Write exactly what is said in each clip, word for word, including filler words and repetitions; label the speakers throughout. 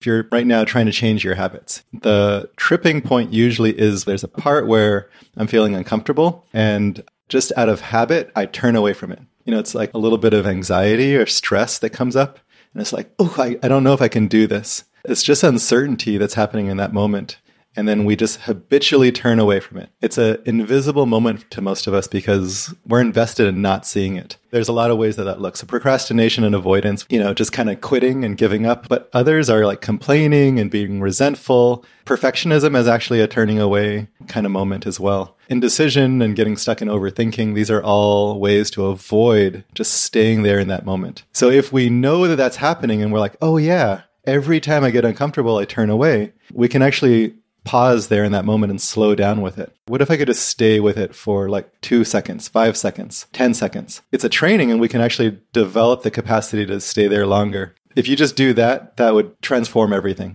Speaker 1: you're right now trying to change your habits, the tripping point usually is there's a part where I'm feeling uncomfortable and just out of habit, I turn away from it. You know, it's like a little bit of anxiety or stress that comes up. And it's like, oh, I, I don't know if I can do this. It's just uncertainty that's happening in that moment. And then we just habitually turn away from it. It's an invisible moment to most of us because we're invested in not seeing it. There's a lot of ways that that looks. So procrastination and avoidance, you know, just kind of quitting and giving up. But others are like complaining and being resentful. Perfectionism is actually a turning away kind of moment as well. Indecision and getting stuck in overthinking, these are all ways to avoid just staying there in that moment. So if we know that that's happening and we're like, oh yeah, every time I get uncomfortable, I turn away, we can actually pause there in that moment and slow down with it. What if I could just stay with it for like two seconds, five seconds, ten seconds? It's a training and we can actually develop the capacity to stay there longer. If you just do that, that would transform everything.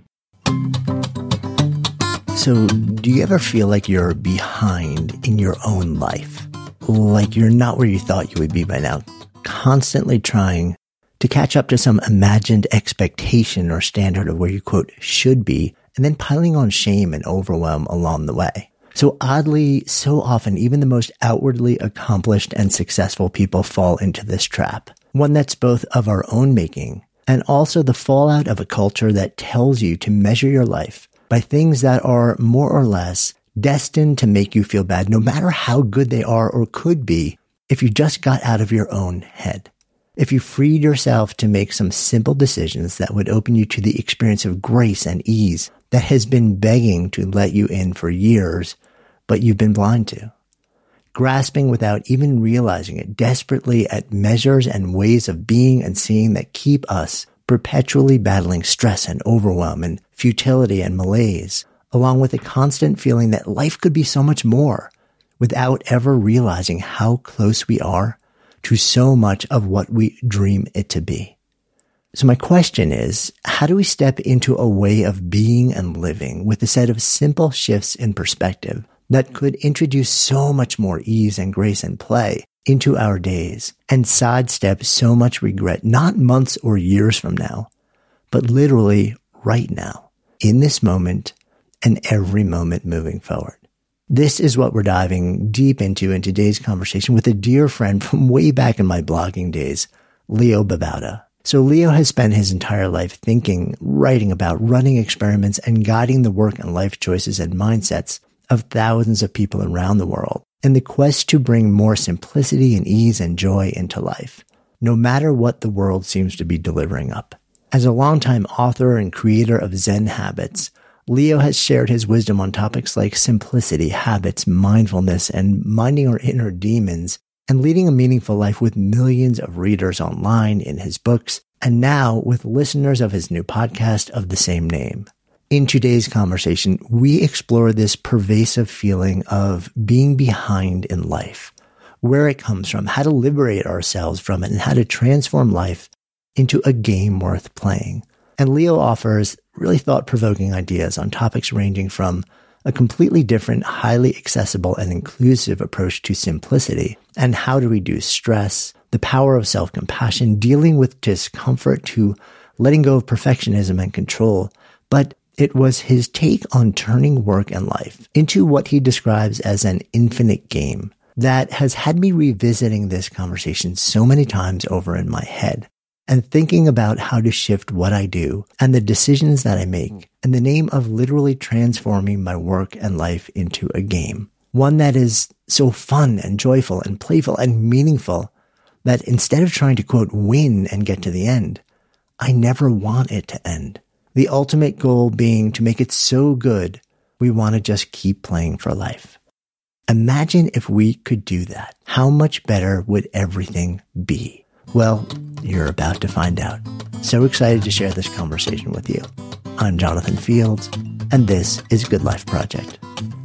Speaker 2: So do you ever feel like you're behind in your own life? Like you're not where you thought you would be by now, constantly trying to catch up to some imagined expectation or standard of where you, quote, should be, and then piling on shame and overwhelm along the way. So oddly, so often, even the most outwardly accomplished and successful people fall into this trap. One that's both of our own making and also the fallout of a culture that tells you to measure your life by things that are more or less destined to make you feel bad, no matter how good they are or could be, if you just got out of your own head. If you freed yourself to make some simple decisions that would open you to the experience of grace and ease that has been begging to let you in for years, but you've been blind to. Grasping without even realizing it desperately at measures and ways of being and seeing that keep us perpetually battling stress and overwhelm and futility and malaise, along with a constant feeling that life could be so much more, without ever realizing how close we are to so much of what we dream it to be. So my question is, how do we step into a way of being and living with a set of simple shifts in perspective that could introduce so much more ease and grace and play into our days and sidestep so much regret, not months or years from now, but literally right now, in this moment and every moment moving forward? This is what we're diving deep into in today's conversation with a dear friend from way back in my blogging days, Leo Babauta. So Leo has spent his entire life thinking, writing about, running experiments, and guiding the work and life choices and mindsets of thousands of people around the world in the quest to bring more simplicity and ease and joy into life, no matter what the world seems to be delivering up. As a longtime author and creator of Zen Habits, Leo has shared his wisdom on topics like simplicity, habits, mindfulness, and minding our inner demons, and leading a meaningful life with millions of readers online in his books, and now with listeners of his new podcast of the same name. In today's conversation, we explore this pervasive feeling of being behind in life, where it comes from, how to liberate ourselves from it, and how to transform life into a game worth playing. And Leo offers really thought-provoking ideas on topics ranging from a completely different, highly accessible and inclusive approach to simplicity and how to reduce stress, the power of self-compassion, dealing with discomfort, to letting go of perfectionism and control. But it was his take on turning work and life into what he describes as an infinite game that has had me revisiting this conversation so many times over in my head and thinking about how to shift what I do and the decisions that I make in the name of literally transforming my work and life into a game. One that is so fun and joyful and playful and meaningful that instead of trying to, quote, win and get to the end, I never want it to end. The ultimate goal being to make it so good, we want to just keep playing for life. Imagine if we could do that. How much better would everything be? Well, you're about to find out. So excited to share this conversation with you. I'm Jonathan Fields, and this is Good Life Project.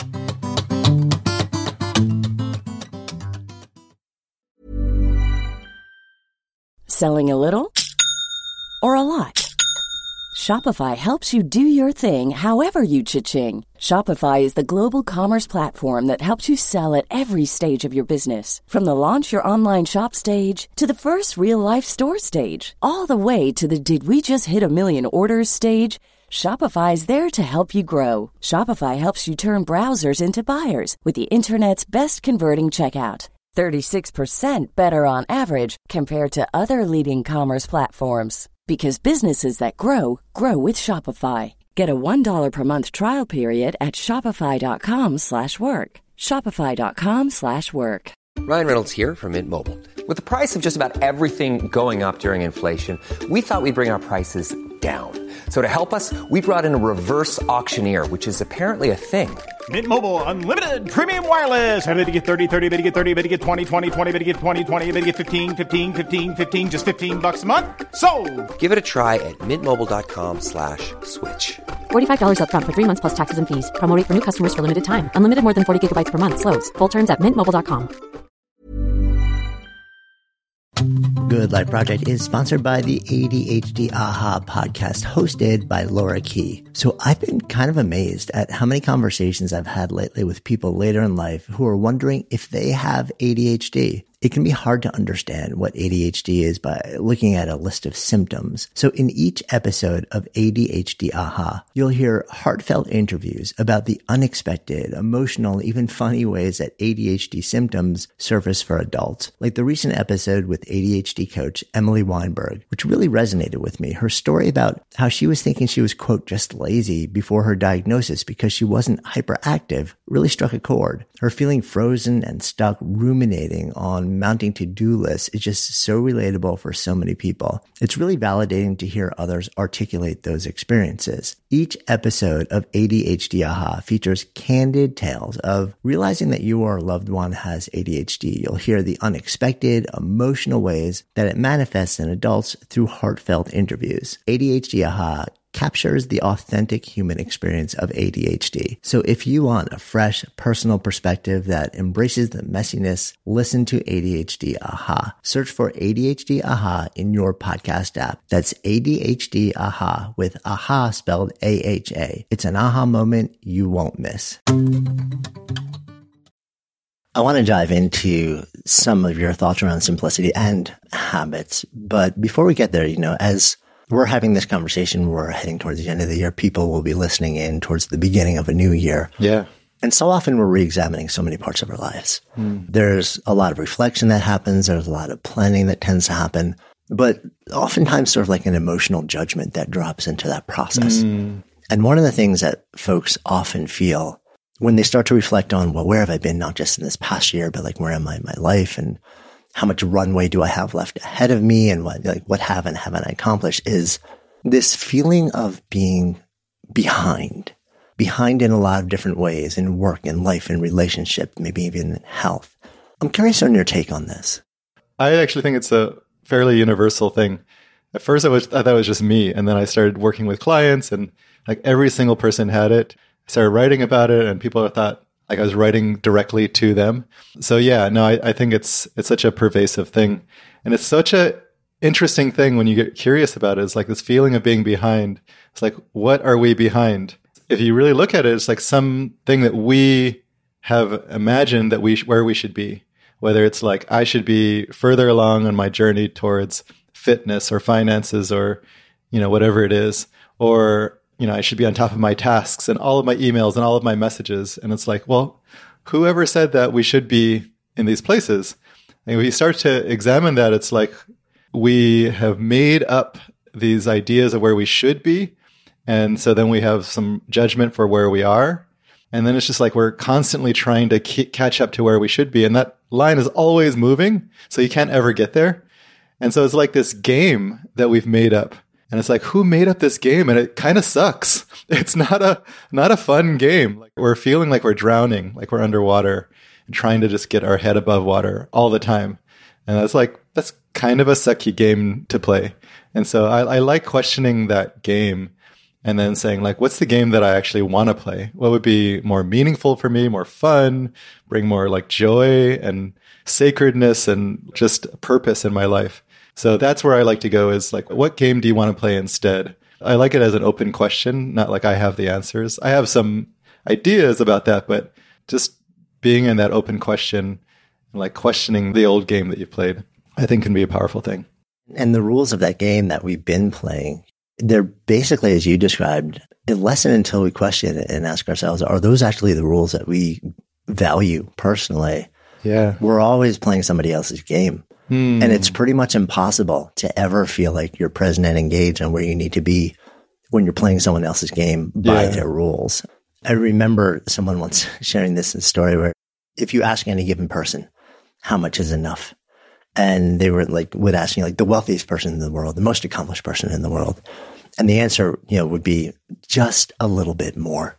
Speaker 3: Selling a little or a lot? Shopify helps you do your thing however you cha-ching. Shopify is the global commerce platform that helps you sell at every stage of your business. From the launch your online shop stage to the first real life store stage, all the way to the did we just hit a million orders stage. Shopify is there to help you grow. Shopify helps you turn browsers into buyers with the internet's best converting checkout. thirty-six percent better on average compared to other leading commerce platforms. Because businesses that grow, grow with Shopify. Get a one dollar per month trial period at shopify.com slash work. Shopify.com slash work.
Speaker 4: Ryan Reynolds here from Mint Mobile. With the price of just about everything going up during inflation, we thought we'd bring our prices down. So to help us, we brought in a reverse auctioneer, which is apparently a thing.
Speaker 5: Mint Mobile Unlimited Premium Wireless. How to get thirty, thirty, how to get thirty, how to get twenty, twenty, twenty, how to get twenty, twenty, how to get fifteen, fifteen, fifteen, fifteen, just fifteen bucks a month? Sold!
Speaker 4: Give it a try at mintmobile.com slash switch.
Speaker 6: forty-five dollars up front for three months plus taxes and fees. Promo rate for new customers for limited time. Unlimited more than forty gigabytes per month. Slows full terms at mint mobile dot com.
Speaker 2: Good Life Project is sponsored by the A D H D Aha podcast, hosted by Laura Key. So I've been kind of amazed at how many conversations I've had lately with people later in life who are wondering if they have A D H D. It can be hard to understand what A D H D is by looking at a list of symptoms. So in each episode of A D H D Aha, you'll hear heartfelt interviews about the unexpected, emotional, even funny ways that A D H D symptoms surface for adults. Like the recent episode with A D H D coach Emily Weinberg, which really resonated with me. Her story about how she was thinking she was, quote, just lazy before her diagnosis because she wasn't hyperactive really struck a chord. Her feeling frozen and stuck ruminating on mounting to-do lists is just so relatable for so many people. It's really validating to hear others articulate those experiences. Each episode of A D H D Aha features candid tales of realizing that you or a loved one has A D H D. You'll hear the unexpected, emotional ways that it manifests in adults through heartfelt interviews. A D H D Aha captures the authentic human experience of A D H D. So if you want a fresh, personal perspective that embraces the messiness, listen to A D H D Aha. Search for A D H D Aha in your podcast app. That's A D H D Aha with Aha spelled A H A. It's an aha moment you won't miss. I want to dive into some of your thoughts around simplicity and habits. But before we get there, you know, as we're having this conversation, we're heading towards the end of the year. People will be listening in towards the beginning of a new year.
Speaker 1: Yeah.
Speaker 2: And so often we're re-examining so many parts of our lives. Mm. There's a lot of reflection that happens. There's a lot of planning that tends to happen. But oftentimes sort of like an emotional judgment that drops into that process. Mm. And one of the things that folks often feel when they start to reflect on, well, where have I been, not just in this past year, but like where am I in my life, and how much runway do I have left ahead of me, and what, like, what haven't, haven't I accomplished, is this feeling of being behind, behind in a lot of different ways, in work, in life, in relationship, maybe even in health. I'm curious on your take on this.
Speaker 1: I actually think it's a fairly universal thing. At first, I, was, I thought it was just me, and then I started working with clients, and like every single person had it. I started writing about it, and people thought like I was writing directly to them. So yeah, no, I, I think it's it's such a pervasive thing, and it's such a interesting thing when you get curious about it. It's like this feeling of being behind. It's like, what are we behind? If you really look at it, it's like something that we have imagined that we sh- where we should be. Whether it's like I should be further along on my journey towards fitness or finances or you know whatever it is, or you know, I should be on top of my tasks and all of my emails and all of my messages. And it's like, well, whoever said that we should be in these places? And when you start to examine that, it's like we have made up these ideas of where we should be. And so then we have some judgment for where we are. And then it's just like we're constantly trying to k- catch up to where we should be. And that line is always moving, so you can't ever get there. And so it's like this game that we've made up. And it's like, who made up this game? And it kind of sucks. It's not a not a fun game. Like we're feeling like we're drowning, like we're underwater, and trying to just get our head above water all the time. And that's like, that's kind of a sucky game to play. And so I, I like questioning that game and then saying like, what's the game that I actually want to play? What would be more meaningful for me, more fun, bring more like joy and sacredness and just purpose in my life? So that's where I like to go, is like, what game do you want to play instead? I like it as an open question, not like I have the answers. I have some ideas about that, but just being in that open question, like questioning the old game that you've played, I think can be a powerful thing.
Speaker 2: And the rules of that game that we've been playing, they're basically, as you described, unless and until we question it and ask ourselves, are those actually the rules that we value personally?
Speaker 1: Yeah.
Speaker 2: We're always playing somebody else's game. Hmm. And it's pretty much impossible to ever feel like you're present and engaged on where you need to be when you're playing someone else's game by
Speaker 1: Yeah.
Speaker 2: their rules. I remember someone once sharing this story where if you ask any given person, how much is enough? And they were like, would ask you like the wealthiest person in the world, the most accomplished person in the world. And the answer, you know, would be just a little bit more.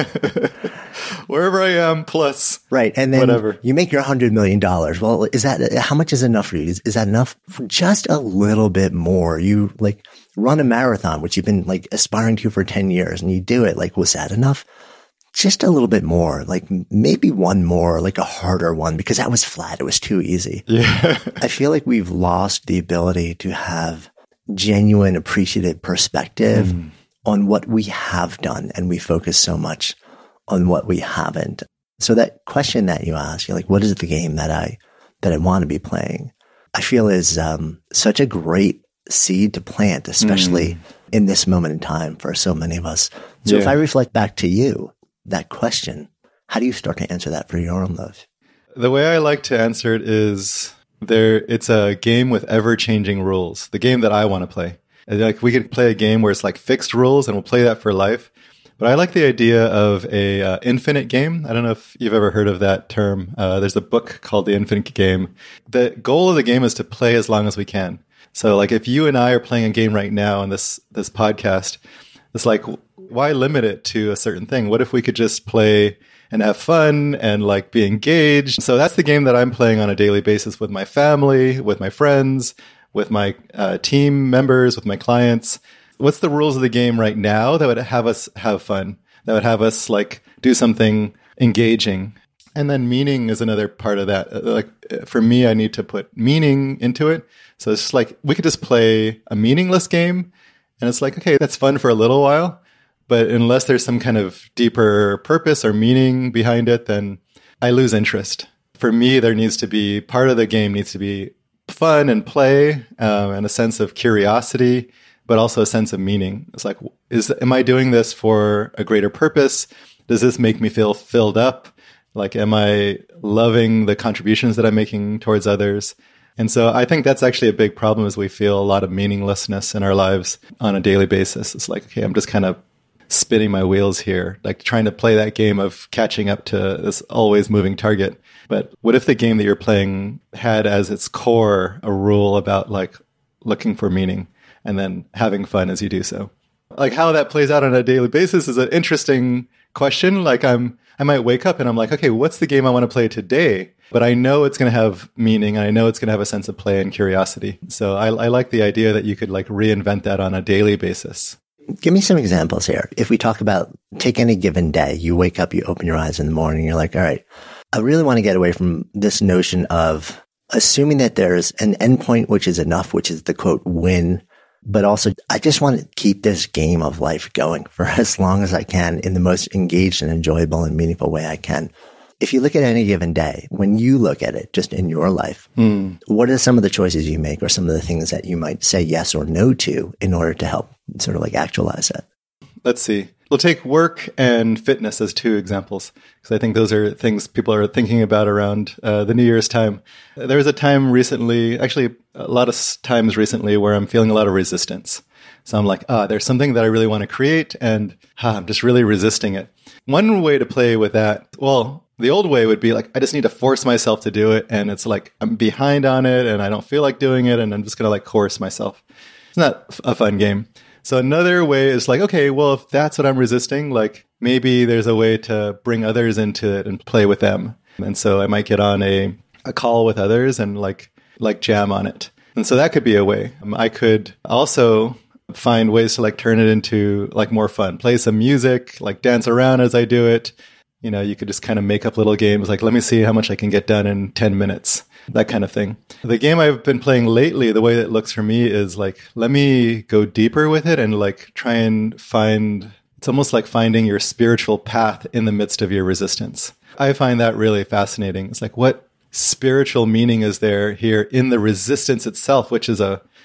Speaker 1: Wherever I am, plus
Speaker 2: Right. And then
Speaker 1: whatever.
Speaker 2: you make your one hundred million dollars. Well, is that, how much is enough for you? Is, is that enough for just a little bit more? You like run a marathon, which you've been like aspiring to for ten years and you do it. Like, was that enough? Just a little bit more, like maybe one more, like a harder one, because that was flat. It was too easy.
Speaker 1: Yeah.
Speaker 2: I feel like we've lost the ability to have genuine, appreciative perspective mm. on what we have done. And we focus so much on what we haven't. So that question that you ask, you're like, what is the game that I, that I want to be playing? I feel is um, such a great seed to plant, especially mm. in this moment in time for so many of us. So yeah. if I reflect back to you, that question, how do you start to answer that for your own life?
Speaker 1: The way I like to answer it is there. It's a game with ever-changing rules. The game that I want to play. And like we could play a game where it's like fixed rules, and we'll play that for life. But I like the idea of a uh, infinite game. I don't know if you've ever heard of that term. Uh, there's a book called The Infinite Game. The goal of the game is to play as long as we can. So, like, if you and I are playing a game right now on this this podcast, it's like, why limit it to a certain thing? What if we could just play and have fun and like be engaged? So that's the game that I'm playing on a daily basis with my family, with my friends, with my uh, team members, with my clients. What's the rules of the game right now that would have us have fun, that would have us like do something engaging? And then meaning is another part of that. Like for me, I need to put meaning into it. So it's just like we could just play a meaningless game, and it's like, okay, that's fun for a little while. But unless there's some kind of deeper purpose or meaning behind it, then I lose interest. For me, there needs to be, part of the game needs to be fun and play um, and a sense of curiosity, but also a sense of meaning. It's like, is am I doing this for a greater purpose? Does this make me feel filled up? Like, am I loving the contributions that I'm making towards others? And so I think that's actually a big problem, is we feel a lot of meaninglessness in our lives on a daily basis. It's like, okay, I'm just kind of spinning my wheels here, like trying to play that game of catching up to this always moving target. But what if the game that you're playing had as its core a rule about like looking for meaning and then having fun as you do so? Like how that plays out on a daily basis is an interesting question. Like I'm, I might wake up and I'm like, okay, what's the game I want to play today? But I know it's going to have meaning. And I know it's going to have a sense of play and curiosity. So I, I like the idea that you could like reinvent that on a daily basis.
Speaker 2: Give me some examples here. If we talk about, take any given day, you wake up, you open your eyes in the morning, you're like, all right, I really want to get away from this notion of assuming that there's an endpoint, which is enough, which is the quote win. But also, I just want to keep this game of life going for as long as I can in the most engaged and enjoyable and meaningful way I can. If you look at any given day, when you look at it just in your life, mm. what are some of the choices you make or some of the things that you might say yes or no to in order to help sort of like actualize that?
Speaker 1: Let's see. We'll take work and fitness as two examples, because I think those are things people are thinking about around uh, the New Year's time. There was a time recently, actually a lot of times recently, where I'm feeling a lot of resistance. So I'm like, ah, there's something that I really want to create, and ah, I'm just really resisting it. One way to play with that, well, the old way would be like, I just need to force myself to do it. And it's like, I'm behind on it and I don't feel like doing it. And I'm just going to like coerce myself. It's not a fun game. So another way is like, okay, well, if that's what I'm resisting, like maybe there's a way to bring others into it and play with them. And so I might get on a, a call with others and like, like jam on it. And so that could be a way. Um, I could also find ways to like turn it into like more fun, play some music, like dance around as I do it. You know, you could just kind of make up little games like, let me see how much I can get done in ten minutes, that kind of thing. The game I've been playing lately, the way it looks for me is like, let me go deeper with it and like try and find, it's almost like finding your spiritual path in the midst of your resistance. I find that really fascinating. It's like, what spiritual meaning is there here in the resistance itself, which is a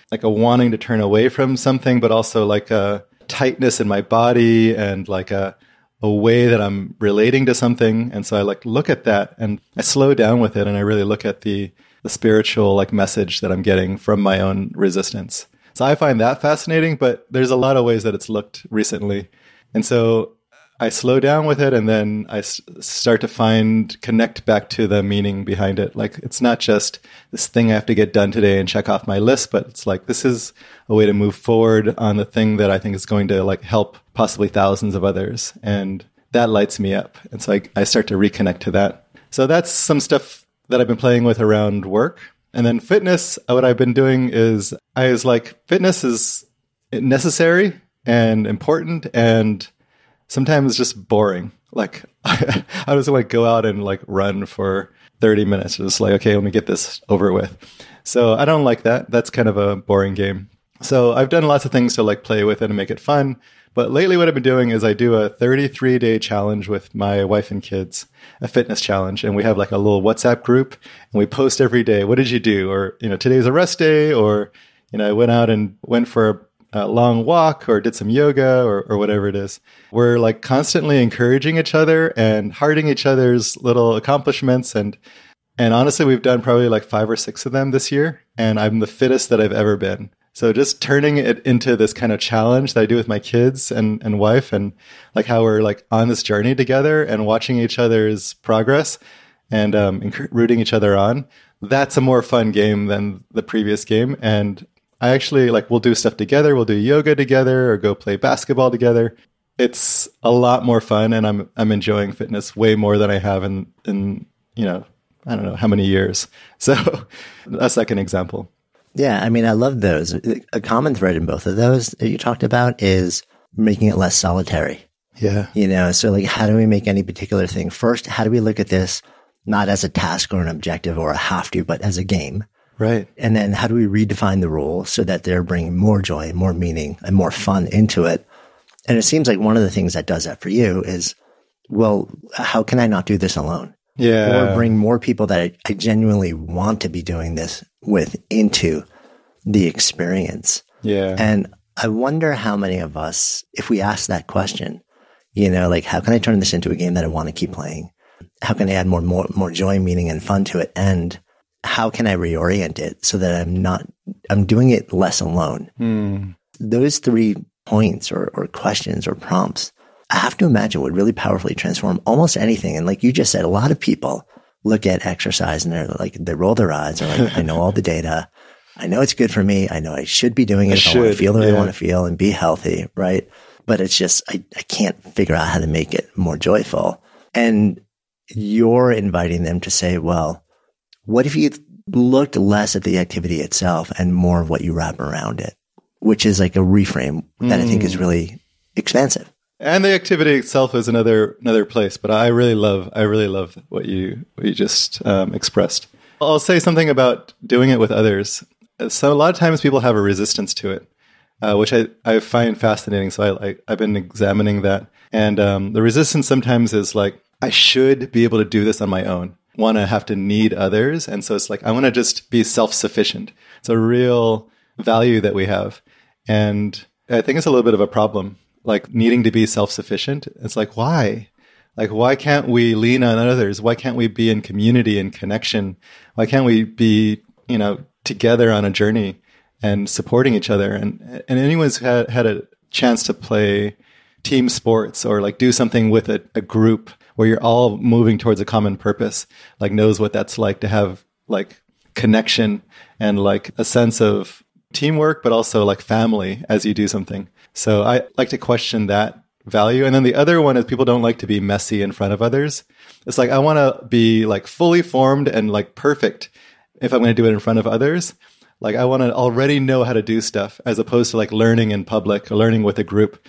Speaker 1: like a wanting to turn away from something, but also like a tightness in my body and like a, a way that I'm relating to something. And so I like look at that and I slow down with it. And I really look at the, the spiritual like message that I'm getting from my own resistance. So I find that fascinating, but there's a lot of ways that it's looked recently. And so I slow down with it, and then I s- start to find, connect back to the meaning behind it. Like, it's not just this thing I have to get done today and check off my list, but it's like, this is a way to move forward on the thing that I think is going to like help possibly thousands of others. And that lights me up. And so I, I start to reconnect to that. So that's some stuff that I've been playing with around work. And then fitness, what I've been doing is I was like, fitness is necessary and important and sometimes just boring. Like I, I just like go out and like run for thirty minutes. Just like, okay, let me get this over with. So I don't like that. That's kind of a boring game. So I've done lots of things to like play with it and make it fun. But lately what I've been doing is I do a thirty-three day challenge with my wife and kids, a fitness challenge. And we have like a little WhatsApp group and we post every day. What did you do? Or, you know, today's a rest day, or, you know, I went out and went for a a long walk or did some yoga or, or whatever it is. We're like constantly encouraging each other and hearting each other's little accomplishments. And, and honestly, we've done probably like five or six of them this year. And I'm the fittest that I've ever been. So just turning it into this kind of challenge that I do with my kids and, and wife, and like how we're like on this journey together and watching each other's progress and um, enc- rooting each other on. That's a more fun game than the previous game. And I actually like, we'll do stuff together. We'll do yoga together or go play basketball together. It's a lot more fun, and I'm I'm enjoying fitness way more than I have in, in you know, I don't know how many years. So that's like an example.
Speaker 2: Yeah, I mean, I love those. A common thread in both of those that you talked about is making it less solitary.
Speaker 1: Yeah.
Speaker 2: You know, so like, how do we make any particular thing? First, how do we look at this not as a task or an objective or a have to, but as a game?
Speaker 1: Right.
Speaker 2: And then how do we redefine the rule so that they're bringing more joy, more meaning, and more fun into it? And it seems like one of the things that does that for you is, well, how can I not do this alone?
Speaker 1: Yeah.
Speaker 2: Or bring more people that I, I genuinely want to be doing this with into the experience.
Speaker 1: Yeah.
Speaker 2: And I wonder how many of us, if we ask that question, you know, like, how can I turn this into a game that I want to keep playing? How can I add more, more, more joy, meaning, and fun to it? And how can I reorient it so that I'm not, I'm doing it less alone?
Speaker 1: Mm.
Speaker 2: Those three points or, or questions or prompts, I have to imagine would really powerfully transform almost anything. And like you just said, a lot of people look at exercise and they're like, they roll their eyes. They're like, I know all the data. I know it's good for me. I know I should be doing it
Speaker 1: I
Speaker 2: if
Speaker 1: should,
Speaker 2: I want to feel the way
Speaker 1: yeah.
Speaker 2: I want to feel and be healthy. Right. But it's just, I, I can't figure out how to make it more joyful. And you're inviting them to say, well, what if you looked less at the activity itself and more of what you wrap around it, which is like a reframe that mm. I think is really expansive.
Speaker 1: And the activity itself is another another place, but I really love I really love what you what you just um, expressed. I'll say something about doing it with others. So a lot of times people have a resistance to it, uh, which I, I find fascinating. So I, I I've been examining that, and um, the resistance sometimes is like, I should be able to do this on my own. Want to have to need others. And so it's like, I want to just be self-sufficient. It's a real value that we have. And I think it's a little bit of a problem, like needing to be self-sufficient. It's like, why? Like, why can't we lean on others? Why can't we be in community and connection? Why can't we be, you know, together on a journey and supporting each other? And, and anyone's had, had a chance to play team sports or like do something with a, a group where you're all moving towards a common purpose, like knows what that's like to have like connection and like a sense of teamwork, but also like family as you do something. So I like to question that value. And then the other one is people don't like to be messy in front of others. It's like, I want to be like fully formed and like perfect if I'm going to do it in front of others. Like I want to already know how to do stuff as opposed to like learning in public or learning with a group.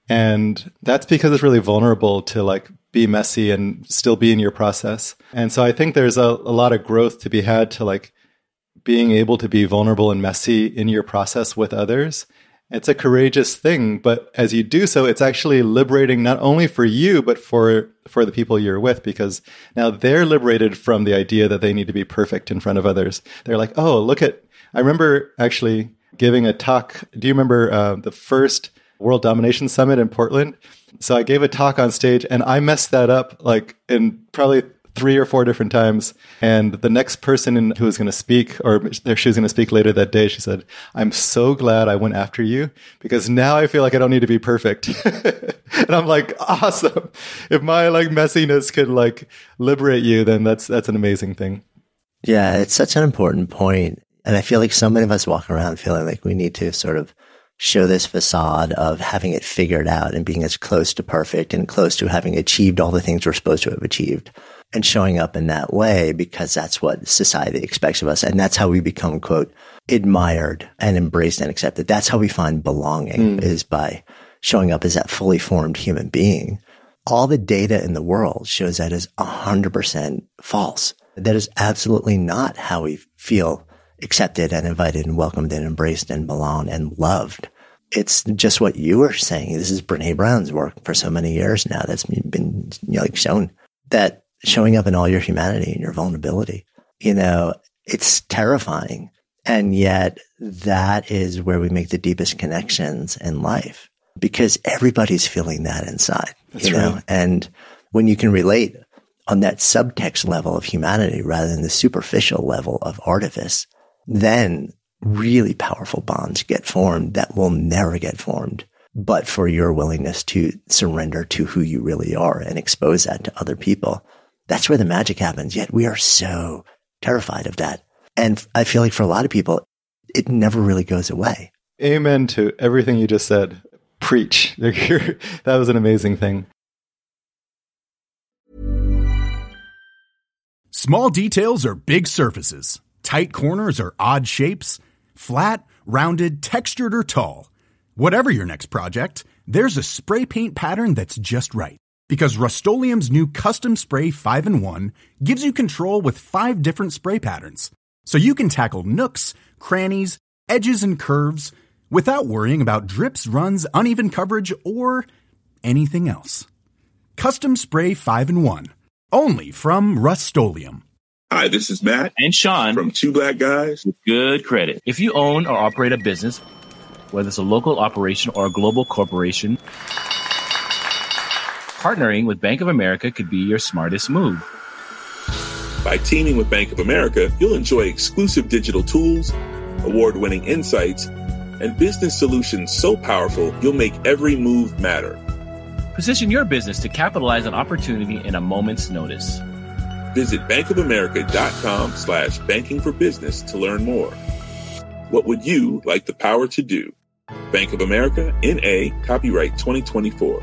Speaker 1: And that's because it's really vulnerable to like be messy and still be in your process. And so I think there's a, a lot of growth to be had to like being able to be vulnerable and messy in your process with others. It's a courageous thing, but as you do so, it's actually liberating not only for you, but for, for the people you're with, because now they're liberated from the idea that they need to be perfect in front of others. They're like, oh, look at, I remember actually giving a talk. Do you remember uh, the first World Domination Summit in Portland? So I gave a talk on stage and I messed that up like in probably three or four different times. And the next person in, who was going to speak, or she was going to speak later that day, she said, "I'm so glad I went after you because now I feel like I don't need to be perfect." And I'm like, awesome. If my like messiness could like liberate you, then that's, that's an amazing thing.
Speaker 2: Yeah, it's such an important point. And I feel like so many of us walk around feeling like we need to sort of show this facade of having it figured out and being as close to perfect and close to having achieved all the things we're supposed to have achieved and showing up in that way because that's what society expects of us. And that's how we become, quote, admired and embraced and accepted. That's how we find belonging mm. is by showing up as that fully formed human being. All the data in the world shows that is one hundred percent false. That is absolutely not how we feel accepted and invited and welcomed and embraced and belonged and loved. It's just what you were saying. This is Brene Brown's work for so many years now that's been, you know, like shown that showing up in all your humanity and your vulnerability, you know, it's terrifying. And yet that is where we make the deepest connections in life because everybody's feeling that inside, that's you know, right. And when you can relate on that subtext level of humanity rather than the superficial level of artifice, then really powerful bonds get formed that will never get formed, but for your willingness to surrender to who you really are and expose that to other people. That's where the magic happens. Yet we are so terrified of that. And I feel like for a lot of people, it never really goes away.
Speaker 1: Amen to everything you just said. Preach. That was an amazing thing.
Speaker 5: Small details are big surfaces. Tight corners are odd shapes. Flat, rounded, textured, or tall. Whatever your next project, there's a spray paint pattern that's just right. Because Rust-Oleum's new Custom Spray five in one gives you control with five different spray patterns. So you can tackle nooks, crannies, edges, and curves without worrying about drips, runs, uneven coverage, or anything else. Custom Spray five in one. Only from Rust-Oleum.
Speaker 7: Hi, this is Matt
Speaker 8: and Sean
Speaker 7: from Two Black Guys
Speaker 8: with Good Credit. If you own or operate a business, whether it's a local operation or a global corporation, partnering with Bank of America could be your smartest move.
Speaker 7: By teaming with Bank of America, you'll enjoy exclusive digital tools, award-winning insights, and business solutions so powerful you'll make every move matter.
Speaker 8: Position your business to capitalize on opportunity in a moment's notice.
Speaker 7: Visit bankofamerica.com slash banking for business to learn more. What would you like the power to do? Bank of America, N A, copyright twenty twenty-four.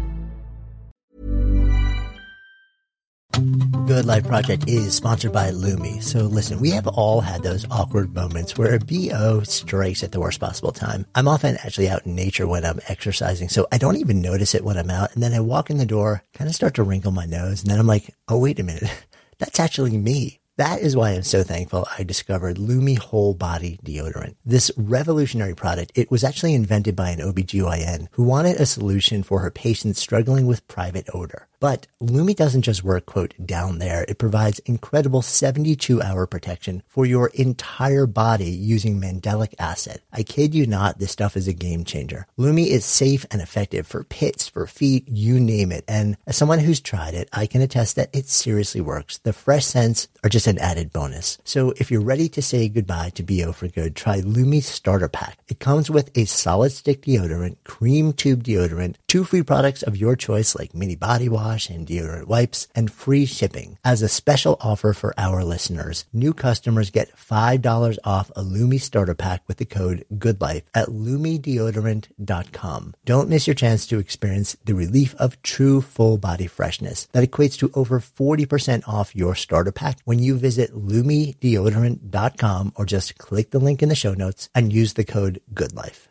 Speaker 2: Good Life Project is sponsored by Lumi. So listen, we have all had those awkward moments where a B O strikes at the worst possible time. I'm often actually out in nature when I'm exercising, so I don't even notice it when I'm out. And then I walk in the door, kind of start to wrinkle my nose. And then I'm like, oh, wait a minute. That's actually me. That is why I'm so thankful I discovered Lumi Whole Body Deodorant. This revolutionary product, it was actually invented by an O B G Y N who wanted a solution for her patients struggling with private odor. But Lumi doesn't just work, quote, down there. It provides incredible seventy-two hour protection for your entire body using mandelic acid. I kid you not, this stuff is a game changer. Lumi is safe and effective for pits, for feet, you name it. And as someone who's tried it, I can attest that it seriously works. The fresh scents are just an added bonus. So if you're ready to say goodbye to B O for good, try Lumi Starter Pack. It comes with a solid stick deodorant, cream tube deodorant, two free products of your choice like mini body wash and deodorant wipes, and free shipping. As a special offer for our listeners, new customers get five dollars off a Lumi Starter Pack with the code GOODLIFE at lumi deodorant dot com. Don't miss your chance to experience the relief of true full body freshness that equates to over forty percent off your starter pack when you visit lumi deodorant dot com or just click the link in the show notes and use the code GOODLIFE.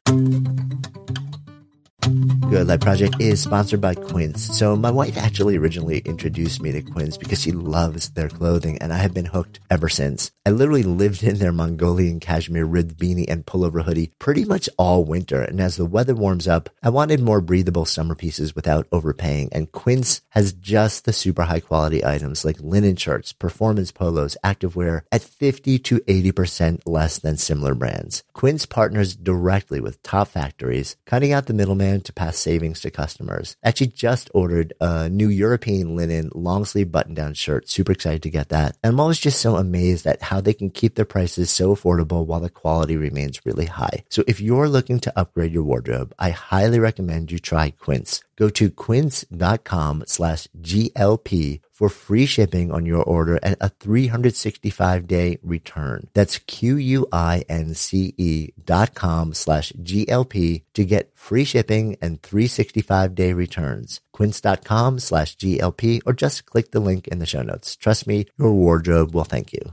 Speaker 2: Good Life Project is sponsored by Quince. So my wife actually originally introduced me to Quince because she loves their clothing, and I have been hooked ever since. I literally lived in their Mongolian cashmere ribbed beanie and pullover hoodie pretty much all winter, and as the weather warms up, I wanted more breathable summer pieces without overpaying, and Quince has just the super high quality items like linen shirts, performance polos, activewear at fifty to eighty percent less than similar brands. Quince partners directly with top factories, cutting out the middleman to pass savings to customers. Actually just ordered a new European linen long sleeve button down shirt. Super excited to get that. And I'm always just so amazed at how they can keep their prices so affordable while the quality remains really high. So if you're looking to upgrade your wardrobe, I highly recommend you try Quince. Go to quince.com slash GLP for free shipping on your order and a three hundred sixty-five day return. That's Q-U-I-N-C-E dot com slash GLP to get free shipping and three hundred sixty-five day returns. Quince.com slash GLP or just click the link in the show notes. Trust me, your wardrobe will thank you.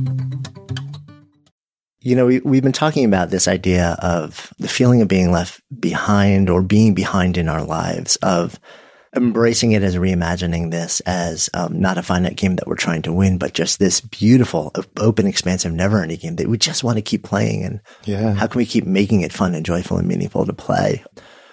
Speaker 2: You know, we, we've been talking about this idea of the feeling of being left behind or being behind in our lives, of embracing it as reimagining this as um, not a finite game that we're trying to win, but just this beautiful, open, expansive, never-ending game that we just want to keep playing. And
Speaker 1: yeah. How
Speaker 2: can we keep making it fun and joyful and meaningful to play?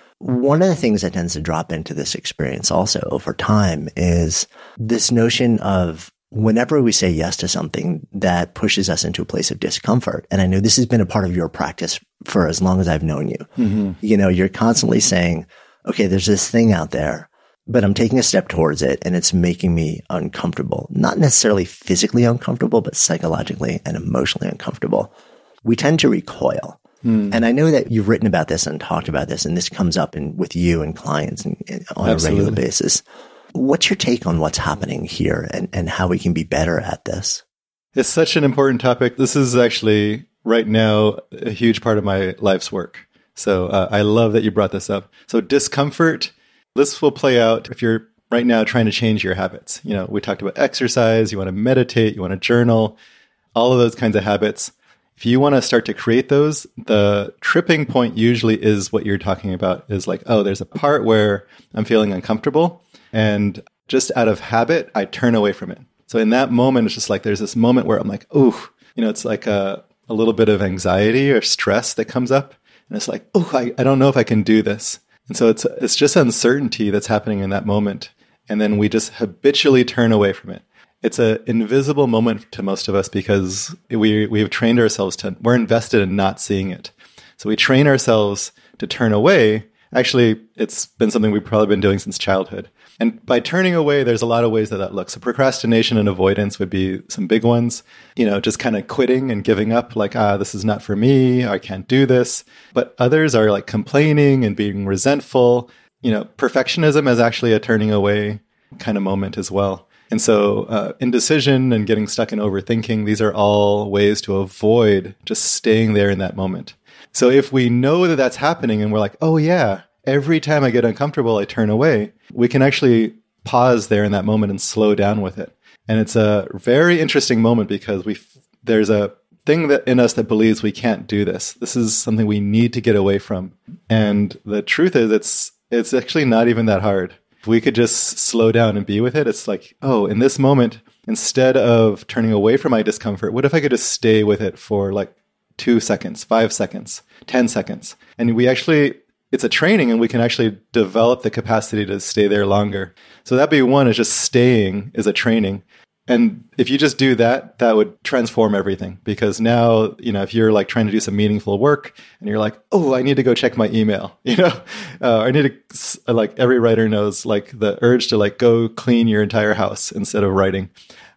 Speaker 2: One of the things that tends to drop into this experience also over time is this notion of whenever we say yes to something that pushes us into a place of discomfort. And I know this has been a part of your practice for as long as I've known you. Mm-hmm. You know, you're constantly saying, okay, there's this thing out there, but I'm taking a step towards it and it's making me uncomfortable. Not necessarily physically uncomfortable, but psychologically and emotionally uncomfortable. We tend to recoil. Mm. And I know that you've written about this and talked about this, and this comes up in, with you and clients and, and on Absolutely. a regular basis. What's your take on what's happening here and, and how we can be better at this?
Speaker 1: It's such an important topic. This is actually right now a huge part of my life's work. So uh, I love that you brought this up. So discomfort, this will play out if you're right now trying to change your habits. You know, we talked about exercise, you want to meditate, you want to journal, all of those kinds of habits. If you want to start to create those, the tripping point usually is what you're talking about, is like, oh, there's a part where I'm feeling uncomfortable. And just out of habit, I turn away from it. So in that moment, it's just like there's this moment where I'm like, oh, you know, it's like a, a little bit of anxiety or stress that comes up. And it's like, oh, I, I don't know if I can do this. And so it's it's just uncertainty that's happening in that moment. And then we just habitually turn away from it. It's an invisible moment to most of us because we we've trained ourselves to, we're invested in not seeing it. So we train ourselves to turn away. Actually, it's been something we've probably been doing since childhood. And by turning away, there's a lot of ways that that looks. So procrastination and avoidance would be some big ones. You know, just kind of quitting and giving up, like, ah, this is not for me. I can't do this. But others are like complaining and being resentful. You know, perfectionism is actually a turning away kind of moment as well. And so uh, indecision and getting stuck in overthinking, these are all ways to avoid just staying there in that moment. So if we know that that's happening and we're like, oh yeah, every time I get uncomfortable, I turn away, we can actually pause there in that moment and slow down with it. And it's a very interesting moment because we there's a thing that in us that believes we can't do this. This is something we need to get away from. And the truth is it's it's actually not even that hard. If we could just slow down and be with it, it's like, oh, in this moment, instead of turning away from my discomfort, what if I could just stay with it for like two seconds, five seconds, ten seconds? And we actually, it's a training and we can actually develop the capacity to stay there longer. So that'd be one, is just staying is a training. And if you just do that, that would transform everything. Because now, you know, if you're like trying to do some meaningful work and you're like, oh, I need to go check my email, you know, uh, I need to, like every writer knows, like the urge to like go clean your entire house instead of writing.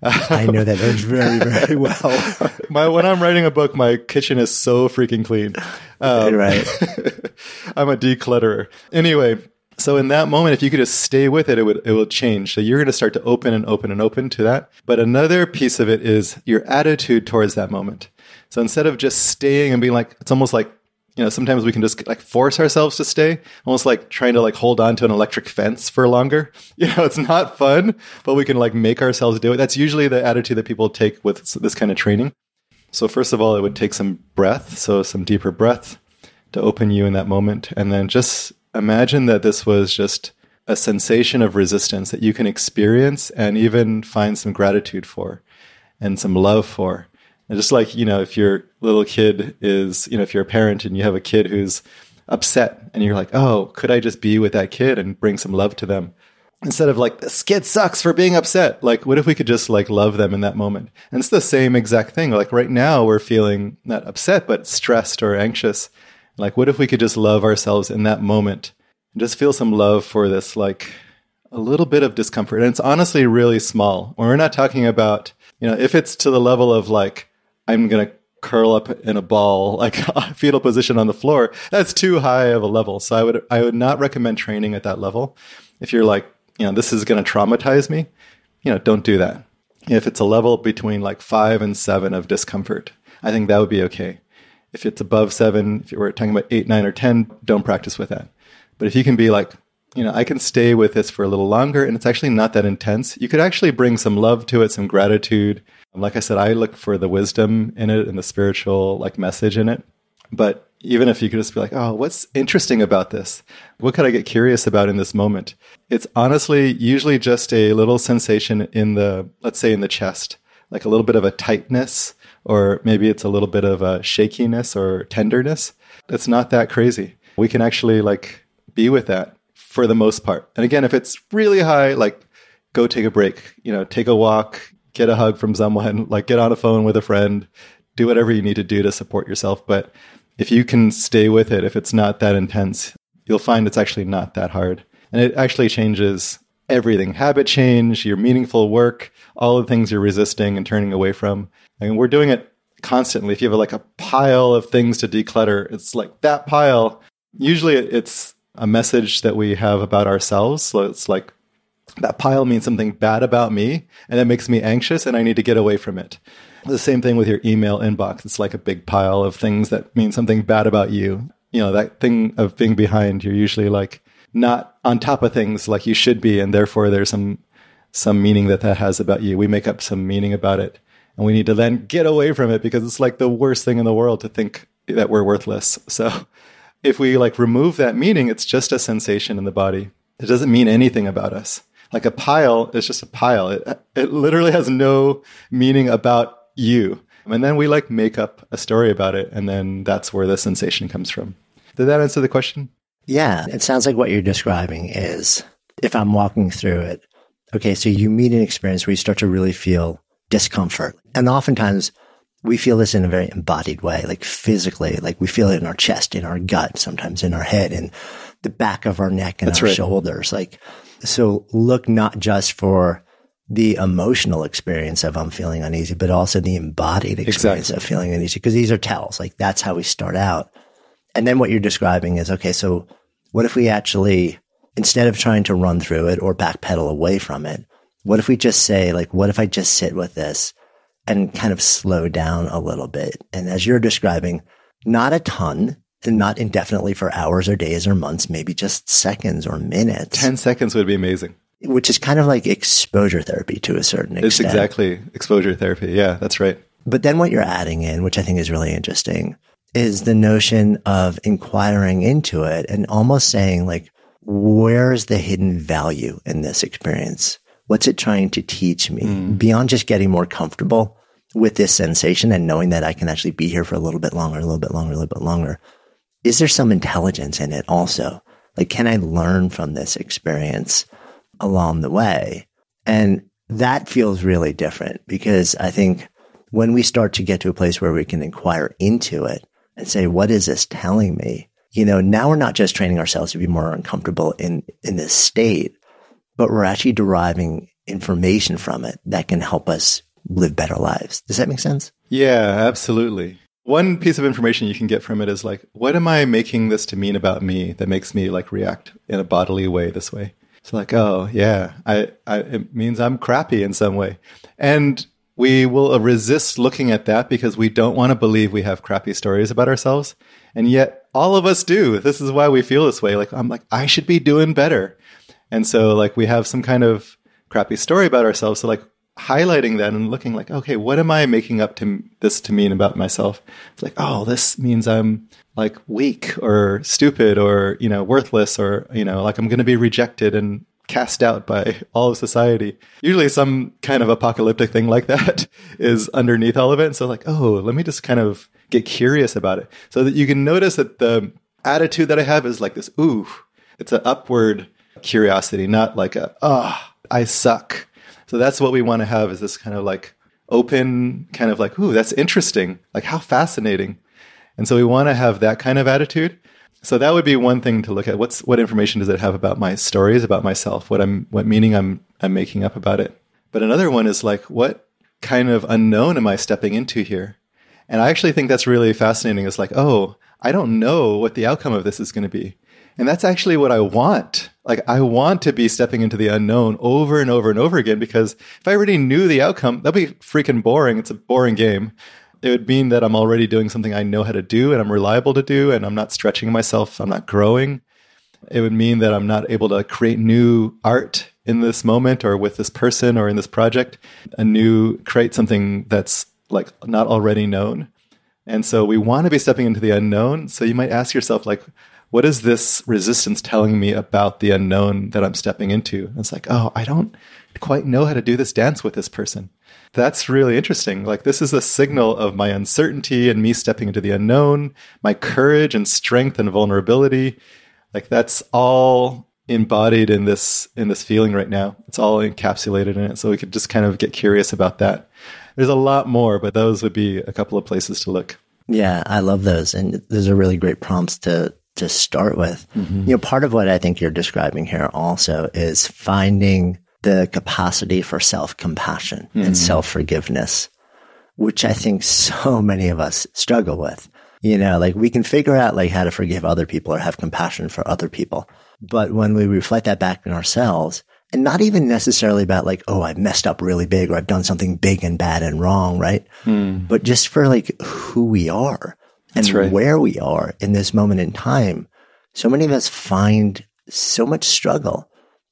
Speaker 2: I know that urge very, very well.
Speaker 1: my when I'm writing a book, my kitchen is so freaking clean. Um,
Speaker 2: right.
Speaker 1: I'm a declutterer. Anyway. So in that moment, if you could just stay with it, it would it will change. So you're going to start to open and open and open to that. But another piece of it is your attitude towards that moment. So instead of just staying and being like, it's almost like, you know, sometimes we can just like force ourselves to stay, almost like trying to like hold on to an electric fence for longer. You know, it's not fun, but we can like make ourselves do it. That's usually the attitude that people take with this kind of training. So first of all, it would take some breath. So some deeper breath to open you in that moment. And then just imagine that this was just a sensation of resistance that you can experience and even find some gratitude for and some love for. And just like, you know, if your little kid is, you know, if you're a parent and you have a kid who's upset and you're like, oh, could I just be with that kid and bring some love to them? instead of like, this kid sucks for being upset. Like, what if we could just like love them in that moment? And it's the same exact thing. Like right now we're feeling not upset, but stressed or anxious. Like, what if we could just love ourselves in that moment and just feel some love for this, like a little bit of discomfort. And it's honestly really small. When we're not talking about, you know, if it's to the level of like, I'm going to curl up in a ball, like a fetal position on the floor, that's too high of a level. So I would, I would not recommend training at that level. If you're like, you know, this is going to traumatize me, you know, don't do that. If it's a level between like five and seven of discomfort, I think that would be okay. If it's above seven, if you were talking about eight, nine, or ten, don't practice with that. But if you can be like, you know, I can stay with this for a little longer and it's actually not that intense, you could actually bring some love to it, some gratitude. Like I said, I look for the wisdom in it and the spiritual like message in it. But even if you could just be like, oh, what's interesting about this? What could I get curious about in this moment? It's honestly usually just a little sensation in the, let's say in the chest, like a little bit of a tightness, or maybe it's a little bit of a shakiness or tenderness. It's not that crazy. We can actually like be with that for the most part. And again, if it's really high, like go take a break, you know, take a walk, get a hug from someone, like get on a phone with a friend, do whatever you need to do to support yourself. But if you can stay with it, if it's not that intense, you'll find it's actually not that hard. And it actually changes everything. Habit change, your meaningful work, all the things you're resisting and turning away from. I mean, we're doing it constantly. If you have like a pile of things to declutter, it's like that pile. Usually it's a message that we have about ourselves. So it's like that pile means something bad about me and that makes me anxious and I need to get away from it. The same thing with your email inbox. It's like a big pile of things that mean something bad about you. You know, that thing of being behind, you're usually like not on top of things like you should be. And therefore there's some, some meaning that that has about you. We make up some meaning about it and we need to then get away from it because it's like the worst thing in the world to think that we're worthless. So if we like remove that meaning, it's just a sensation in the body. It doesn't mean anything about us. Like a pile is just a pile. It, it literally has no meaning about you. And then we like make up a story about it. And then that's where the sensation comes from. Did that answer the question?
Speaker 2: Yeah. It sounds like what you're describing is, if I'm walking through it, okay, so you meet an experience where you start to really feel discomfort. And oftentimes we feel this in a very embodied way, like physically, like we feel it in our chest, in our gut, sometimes in our head, in the back of our neck and
Speaker 1: That's
Speaker 2: our
Speaker 1: right.
Speaker 2: shoulders. Like, so look not just for the emotional experience of I'm feeling uneasy, but also the embodied experience
Speaker 1: Exactly.
Speaker 2: of feeling uneasy, because these are tells. Like that's how we start out. And then what you're describing is, okay, so what if we actually, instead of trying to run through it or backpedal away from it, what if we just say, like, what if I just sit with this and kind of slow down a little bit? And as you're describing, not a ton, and not indefinitely for hours or days or months, maybe just seconds or minutes.
Speaker 1: ten seconds would be amazing.
Speaker 2: Which is kind of like exposure therapy to a certain extent.
Speaker 1: It's exactly exposure therapy. Yeah, that's right.
Speaker 2: But then what you're adding in, which I think is really interesting, is the notion of inquiring into it and almost saying like, where's the hidden value in this experience? What's it trying to teach me? Mm. Beyond just getting more comfortable with this sensation and knowing that I can actually be here for a little bit longer, a little bit longer, a little bit longer. Is there some intelligence in it also? Like, can I learn from this experience along the way? And that feels really different, because I think when we start to get to a place where we can inquire into it and say, what is this telling me? You know, now we're not just training ourselves to be more uncomfortable in, in this state, but we're actually deriving information from it that can help us live better lives. Does that make sense?
Speaker 1: Yeah, absolutely. One piece of information you can get from it is like, what am I making this to mean about me that makes me like react in a bodily way this way? So like, oh yeah, I, I, it means I'm crappy in some way. And we will resist looking at that because we don't want to believe we have crappy stories about ourselves. And yet all of us do. This is why we feel this way. Like, I'm like, I should be doing better. And so like we have some kind of crappy story about ourselves. So like highlighting that and looking like, okay, what am I making up to this to mean about myself? It's like, oh, this means I'm like weak or stupid or, you know, worthless, or, you know, like I'm going to be rejected and cast out by all of society. Usually some kind of apocalyptic thing like that is underneath all of it. And so like, oh, let me just kind of get curious about it, so that you can notice that the attitude that I have is like this, ooh, it's an upward curiosity, not like a, oh, I suck. So that's what we want to have, is this kind of like open, kind of like, ooh, that's interesting. Like, how fascinating. And so we want to have that kind of attitude. So that would be one thing to look at. What's what information does it have about my stories, about myself? What I'm, what meaning I'm, I'm making up about it. But another one is like, what kind of unknown am I stepping into here? And I actually think that's really fascinating. It's like, oh, I don't know what the outcome of this is going to be. And that's actually what I want. Like, I want to be stepping into the unknown over and over and over again, because if I already knew the outcome, that'd be freaking boring. It's a boring game. It would mean that I'm already doing something I know how to do and I'm reliable to do, and I'm not stretching myself. I'm not growing. It would mean that I'm not able to create new art in this moment or with this person or in this project, a new, create something that's like not already known. And so we want to be stepping into the unknown. So you might ask yourself, like, what is this resistance telling me about the unknown that I'm stepping into? And it's like, oh, I don't quite know how to do this dance with this person. That's really interesting. Like, this is a signal of my uncertainty and me stepping into the unknown, my courage and strength and vulnerability. Like, that's all embodied in this, in this feeling right now. It's all encapsulated in it. So we could just kind of get curious about that. There's a lot more, but those would be a couple of places to look.
Speaker 2: Yeah, I love those. And those are really great prompts to to start with. Mm-hmm. You know, part of what I think you're describing here also is finding the capacity for self-compassion mm-hmm. and self-forgiveness, which I think so many of us struggle with. You know, like, we can figure out like how to forgive other people or have compassion for other people. But when we reflect that back in ourselves, and not even necessarily about like, oh, I've messed up really big or I've done something big and bad and wrong, right? Mm. But just for like who we are and That's right. where we are in this moment in time. So many of us find so much struggle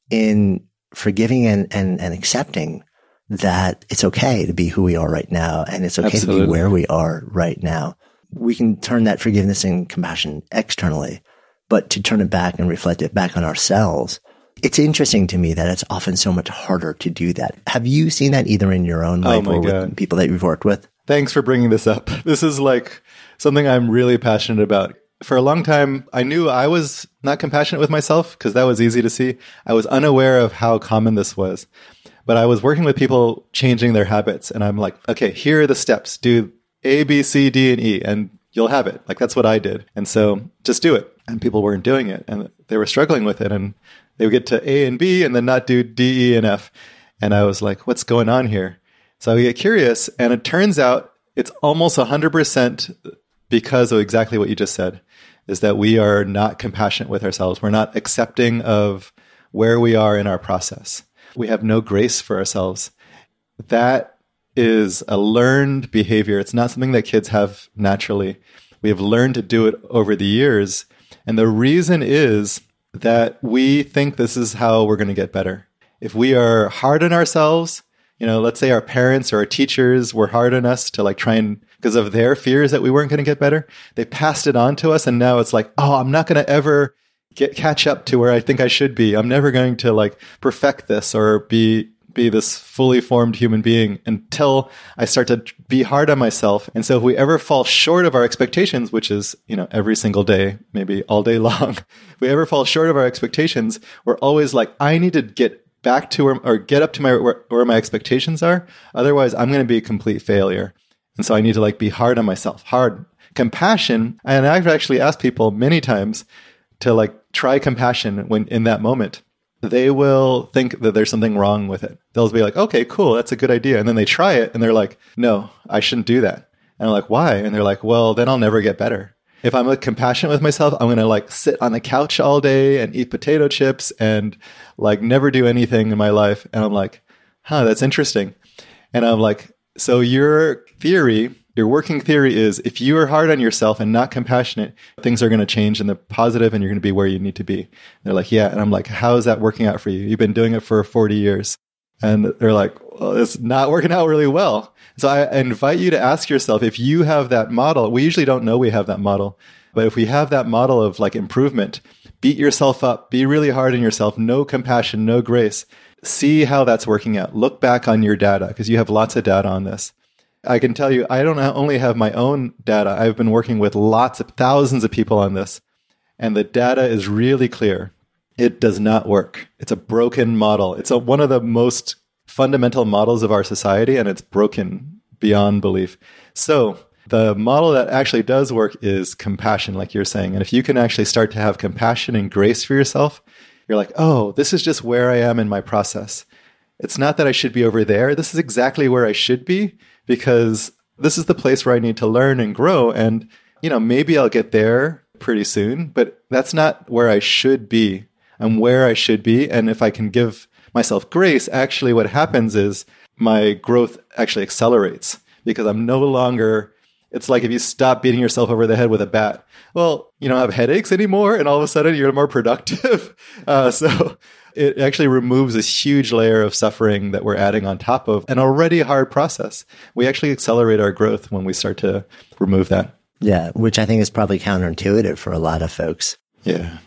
Speaker 2: in forgiving and, and, and accepting that it's okay to be who we are right now. And it's okay Absolutely. to be where we are right now. We can turn that forgiveness and compassion externally, but to turn it back and reflect it back on ourselves, it's interesting to me that it's often so much harder to do that. Have you seen that either in your own life oh or God. with people that you've worked with?
Speaker 1: Thanks for bringing this up. This is like something I'm really passionate about. For a long time, I knew I was not compassionate with myself because that was easy to see. I was unaware of how common this was. But I was working with people changing their habits. And I'm like, okay, here are the steps. Do A, B, C, D, and E, and you'll have it. Like, that's what I did. And so just do it. And people weren't doing it. And they were struggling with it. And they would get to A and B and then not do D, E, and F. And I was like, what's going on here? So I get curious. And it turns out it's almost one hundred percent because of exactly what you just said, is that we are not compassionate with ourselves. We're not accepting of where we are in our process. We have no grace for ourselves. That is a learned behavior. It's not something that kids have naturally. We have learned to do it over the years. And the reason is that we think this is how we're going to get better. If we are hard on ourselves, you know, let's say our parents or our teachers were hard on us to like try and, because of their fears that we weren't going to get better, they passed it on to us. And now it's like, oh, I'm not going to ever get catch up to where I think I should be. I'm never going to like perfect this or be be this fully formed human being until I start to be hard on myself. And so if we ever fall short of our expectations, which is, you know, every single day, maybe all day long, if we ever fall short of our expectations, we're always like, I need to get back to where, or get up to my where, where my expectations are. Otherwise, I'm going to be a complete failure. And so I need to like be hard on myself, hard. Compassion, and I've actually asked people many times to like try compassion when in that moment. They will think that there's something wrong with it. They'll be like, okay, cool, that's a good idea. And then they try it and they're like, no, I shouldn't do that. And I'm like, why? And they're like, well, then I'll never get better. If I'm like compassionate with myself, I'm going to like sit on the couch all day and eat potato chips and like never do anything in my life. And I'm like, huh, that's interesting. And I'm like, so your theory, your working theory is if you are hard on yourself and not compassionate, things are going to change in the positive and you're going to be where you need to be. And they're like, yeah. And I'm like, how is that working out for you? You've been doing it for forty years. And they're like, well, it's not working out really well. So I invite you to ask yourself, if you have that model, we usually don't know we have that model, but if we have that model of like improvement, beat yourself up, be really hard on yourself, no compassion, no grace, see how that's working out. Look back on your data because you have lots of data on this. I can tell you, I don't only have my own data. I've been working with lots of thousands of people on this, and the data is really clear. It does not work. It's a broken model. It's a, one of the most fundamental models of our society, and it's broken beyond belief. So the model that actually does work is compassion, like you're saying. And if you can actually start to have compassion and grace for yourself, you're like, oh, this is just where I am in my process. It's not that I should be over there. This is exactly where I should be, because this is the place where I need to learn and grow. And, you know, maybe I'll get there pretty soon, but that's not where I should be. I'm where I should be. And if I can give myself grace, actually what happens is my growth actually accelerates, because I'm no longer, it's like if you stop beating yourself over the head with a bat, well, you don't have headaches anymore, and all of a sudden you're more productive. Uh, so it actually removes this huge layer of suffering that we're adding on top of an already hard process. We actually accelerate our growth when we start to remove that.
Speaker 2: Yeah, which I think is probably counterintuitive for a lot of folks.
Speaker 1: Yeah.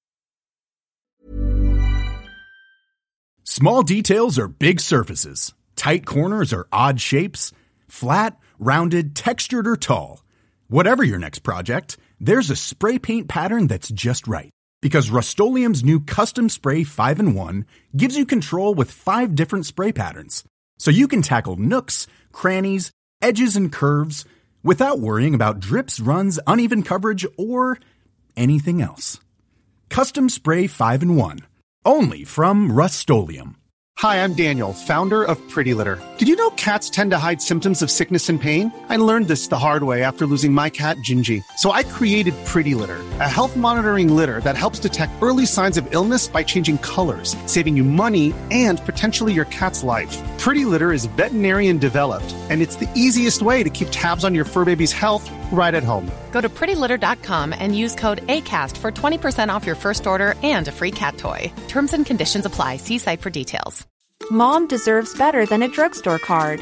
Speaker 5: Small details are big surfaces. Tight corners are odd shapes. Flat, rounded, textured, or tall. Whatever your next project, there's a spray paint pattern that's just right. Because Rust-Oleum's new Custom Spray five in one gives you control with five different spray patterns. So you can tackle nooks, crannies, edges, and curves without worrying about drips, runs, uneven coverage, or anything else. Custom Spray five in one. Only from Rust-Oleum.
Speaker 9: Hi, I'm Daniel, founder of Pretty Litter. Did you know cats tend to hide symptoms of sickness and pain? I learned this the hard way after losing my cat, Gingy. So I created Pretty Litter, a health monitoring litter that helps detect early signs of illness by changing colors, saving you money and potentially your cat's life. Pretty Litter is veterinarian developed, and it's the easiest way to keep tabs on your fur baby's health right at home.
Speaker 10: Go to pretty litter dot com and use code ACAST for twenty percent off your first order and a free cat toy. Terms and conditions apply. See site for details.
Speaker 11: Mom deserves better than a drugstore card.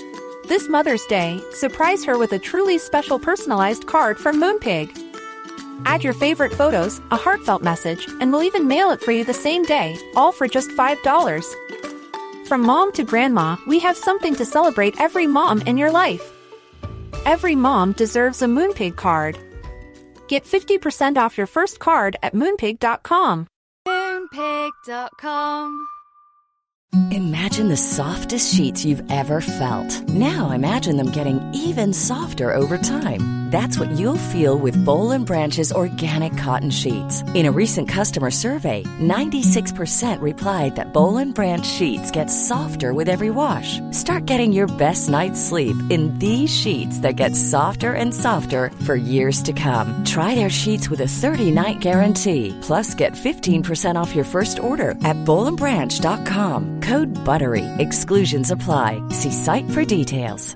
Speaker 11: This Mother's Day, surprise her with a truly special personalized card from Moonpig. Add your favorite photos, a heartfelt message, and we'll even mail it for you the same day, all for just five dollars. From mom to grandma, we have something to celebrate every mom in your life. Every mom deserves a Moonpig card. Get fifty percent off your first card at moonpig dot com.
Speaker 12: moonpig dot com.
Speaker 3: Imagine the softest sheets you've ever felt. Now imagine them getting even softer over time. That's what you'll feel with Boll and Branch's organic cotton sheets. In a recent customer survey, ninety-six percent replied that Boll and Branch sheets get softer with every wash. Start getting your best night's sleep in these sheets that get softer and softer for years to come. Try their sheets with a thirty-night guarantee. Plus, get fifteen percent off your first order at boll and branch dot com. Code BUTTERY. Exclusions apply. See site for details.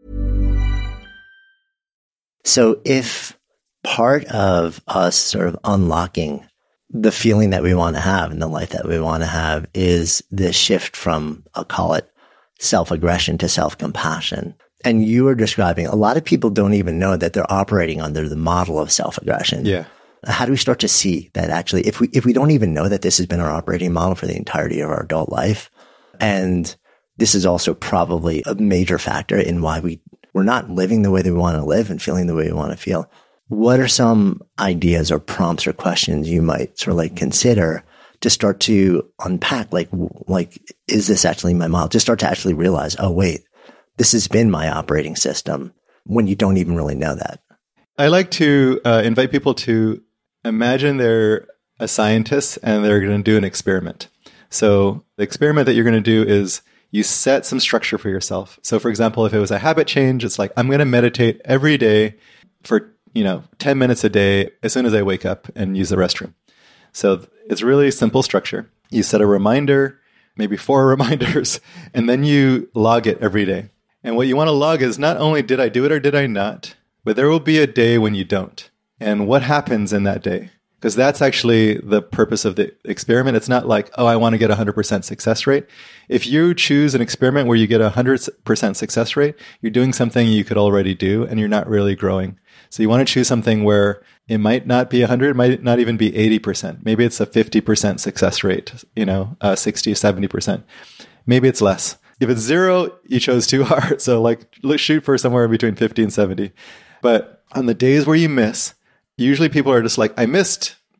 Speaker 2: So if part of us sort of unlocking the feeling that we want to have and the life that we want to have is this shift from, I'll call it self-aggression to self-compassion. And you were describing, a lot of people don't even know that they're operating under the model of self-aggression.
Speaker 1: Yeah.
Speaker 2: How do we start to see that actually, if we, if we don't even know that this has been our operating model for the entirety of our adult life, and this is also probably a major factor in why we, we're not living the way that we want to live and feeling the way we want to feel. What are some ideas or prompts or questions you might sort of like consider to start to unpack, like, like, is this actually my model? Just start to actually realize, oh, wait, this has been my operating system, when you don't even really know that.
Speaker 1: I like to uh, invite people to imagine they're a scientist and they're going to do an experiment. So the experiment that you're going to do is you set some structure for yourself. So for example, if it was a habit change, it's like, I'm going to meditate every day for, you know, ten minutes a day as soon as I wake up and use the restroom. So it's really simple structure. You set a reminder, maybe four reminders, and then you log it every day. And what you want to log is not only did I do it or did I not, but there will be a day when you don't. And what happens in that day? Because that's actually the purpose of the experiment. It's not like, oh, I want to get a one hundred percent success rate. If you choose an experiment where you get a one hundred percent success rate, you're doing something you could already do and you're not really growing. So you want to choose something where it might not be one hundred, it might not even be eighty percent. Maybe it's a fifty percent success rate, you know, uh, sixty, seventy percent. Maybe it's less. If it's zero, you chose too hard. So like, let's shoot for somewhere between fifty and seventy. But on the days where you miss, usually people are just like, I missed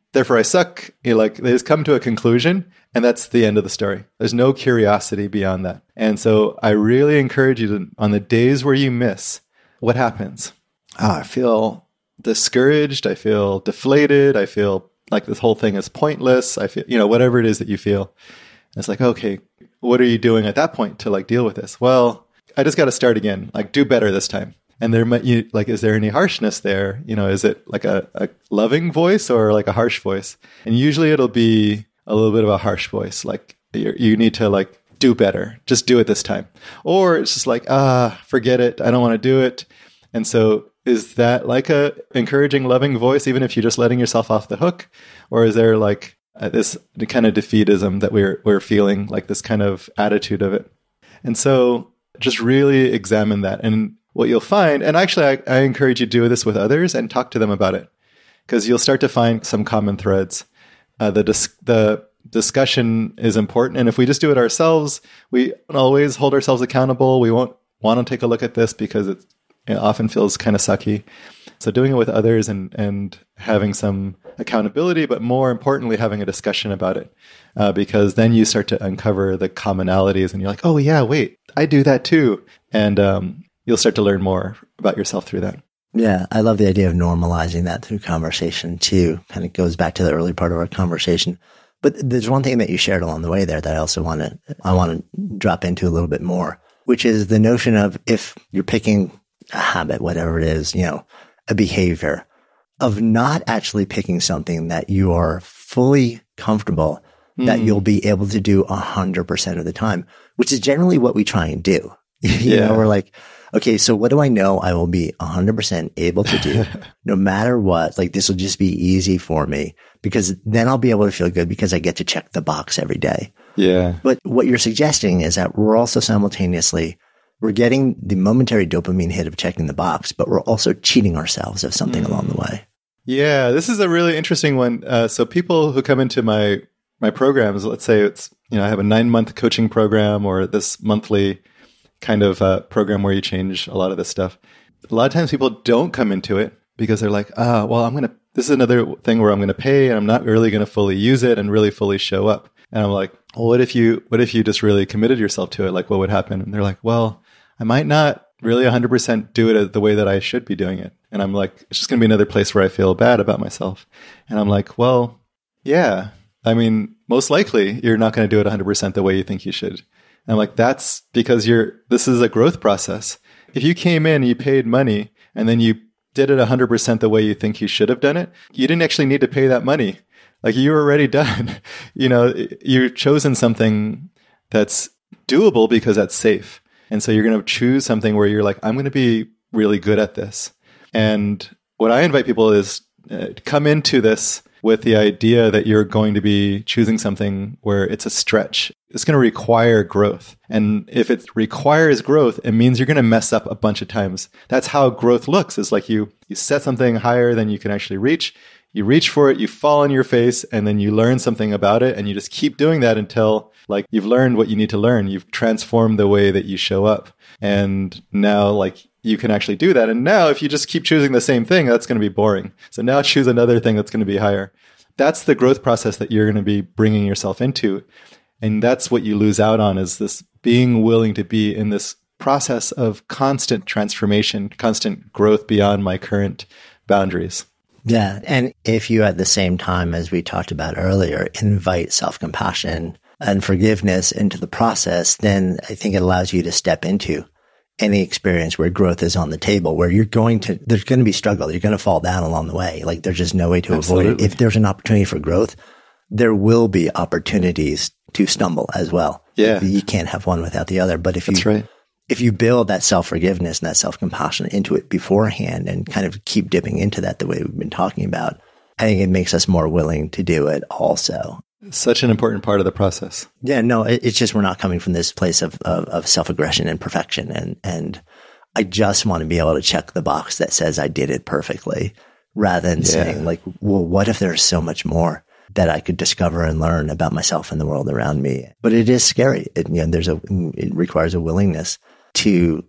Speaker 1: therefore I suck. You know, like they just come to a conclusion, and that's the end of the story. There's no curiosity beyond that. And so I really encourage you to, on the days where you miss, what happens? Oh, I feel discouraged. I feel deflated. I feel like this whole thing is pointless. I feel, you know, whatever it is that you feel. It's like, okay, what are you doing at that point to like deal with this? Well, I just got to start again, like do better this time. And there might, you, like, is there any harshness there? You know, is it like a, a loving voice or like a harsh voice? And usually it'll be a little bit of a harsh voice. Like you're, you need to like do better, just do it this time. Or it's just like, ah, forget it. I don't want to do it. And so is that like a encouraging, loving voice, even if you're just letting yourself off the hook? Or is there like uh, this kind of defeatism that we're, we're feeling, like this kind of attitude of it? And so just really examine that. And what you'll find, and actually I, I encourage you to do this with others and talk to them about it, because you'll start to find some common threads. Uh, the dis- the discussion is important. And if we just do it ourselves, we don't always hold ourselves accountable. We won't want to take a look at this because it, it often feels kind of sucky. So doing it with others and, and having some accountability, but more importantly, having a discussion about it, uh, because then you start to uncover the commonalities and you're like, oh yeah, wait, I do that too. And um, you'll start to learn more about yourself through that.
Speaker 2: Yeah, I love the idea of normalizing that through conversation too. Kind of goes back to the early part of our conversation. But there's one thing that you shared along the way there that I also want to, I want to drop into a little bit more, which is the notion of if you're picking a habit, whatever it is, you know, a behavior, of not actually picking something that you are fully comfortable mm. that you'll be able to do a hundred percent of the time, which is generally what we try and do. you yeah. know, we're like, okay, so what do I know I will be a hundred percent able to do no matter what? Like this will just be easy for me because then I'll be able to feel good because I get to check the box every day.
Speaker 1: Yeah.
Speaker 2: But what you're suggesting is that we're also simultaneously, we're getting the momentary dopamine hit of checking the box, but we're also cheating ourselves of something mm. along the way.
Speaker 1: Yeah, this is a really interesting one. Uh, so people who come into my my programs, let's say it's, you know, I have a nine month coaching program or this monthly kind of uh, program where you change a lot of this stuff. A lot of times people don't come into it because they're like, ah, well, I'm going to, this is another thing where I'm going to pay and I'm not really going to fully use it and really fully show up. And I'm like, well, what if you, what if you just really committed yourself to it? Like, what would happen? And they're like, well, I might not really one hundred percent do it the way that I should be doing it. And I'm like, it's just going to be another place where I feel bad about myself. And I'm like, well, yeah, I mean, most likely you're not going to do it one hundred percent the way you think you should. And I'm like, that's because you're, this is a growth process. If you came in and you paid money and then you did it one hundred percent the way you think you should have done it, you didn't actually need to pay that money. Like you were already done. You know, you've chosen something that's doable because that's safe. And so you're going to choose something where you're like, I'm going to be really good at this. And what I invite people is uh, come into this with the idea that you're going to be choosing something where it's a stretch. It's going to require growth. And if it requires growth, it means you're going to mess up a bunch of times. That's how growth looks. It's like you, you set something higher than you can actually reach. You reach for it, you fall on your face, and then you learn something about it. And you just keep doing that until like you've learned what you need to learn. You've transformed the way that you show up. And now like you can actually do that. And now if you just keep choosing the same thing, that's going to be boring. So now choose another thing that's going to be higher. That's the growth process that you're going to be bringing yourself into. And that's what you lose out on, is this being willing to be in this process of constant transformation, constant growth beyond my current boundaries.
Speaker 2: Yeah. And if you, at the same time, as we talked about earlier, invite self-compassion and forgiveness into the process, then I think it allows you to step into any experience where growth is on the table, where you're going to, there's going to be struggle. You're going to fall down along the way. Like there's just no way to Absolutely. avoid it. If there's an opportunity for growth, there will be opportunities to stumble as well.
Speaker 1: Yeah.
Speaker 2: You can't have one without the other. But if
Speaker 1: That's
Speaker 2: you,
Speaker 1: right.
Speaker 2: if you build that self-forgiveness and that self-compassion into it beforehand and kind of keep dipping into that the way we've been talking about, I think it makes us more willing to do it also.
Speaker 1: Such an important part of the process.
Speaker 2: Yeah, no, it, it's just we're not coming from this place of, of, of self-aggression and perfection. And, and I just want to be able to check the box that says I did it perfectly, rather than yeah. saying like, well, what if there's so much more that I could discover and learn about myself and the world around me? But it is scary. It, you know, there's a, it requires a willingness to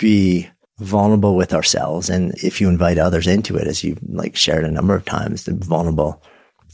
Speaker 2: be vulnerable with ourselves. And if you invite others into it, as you've like shared a number of times, the vulnerable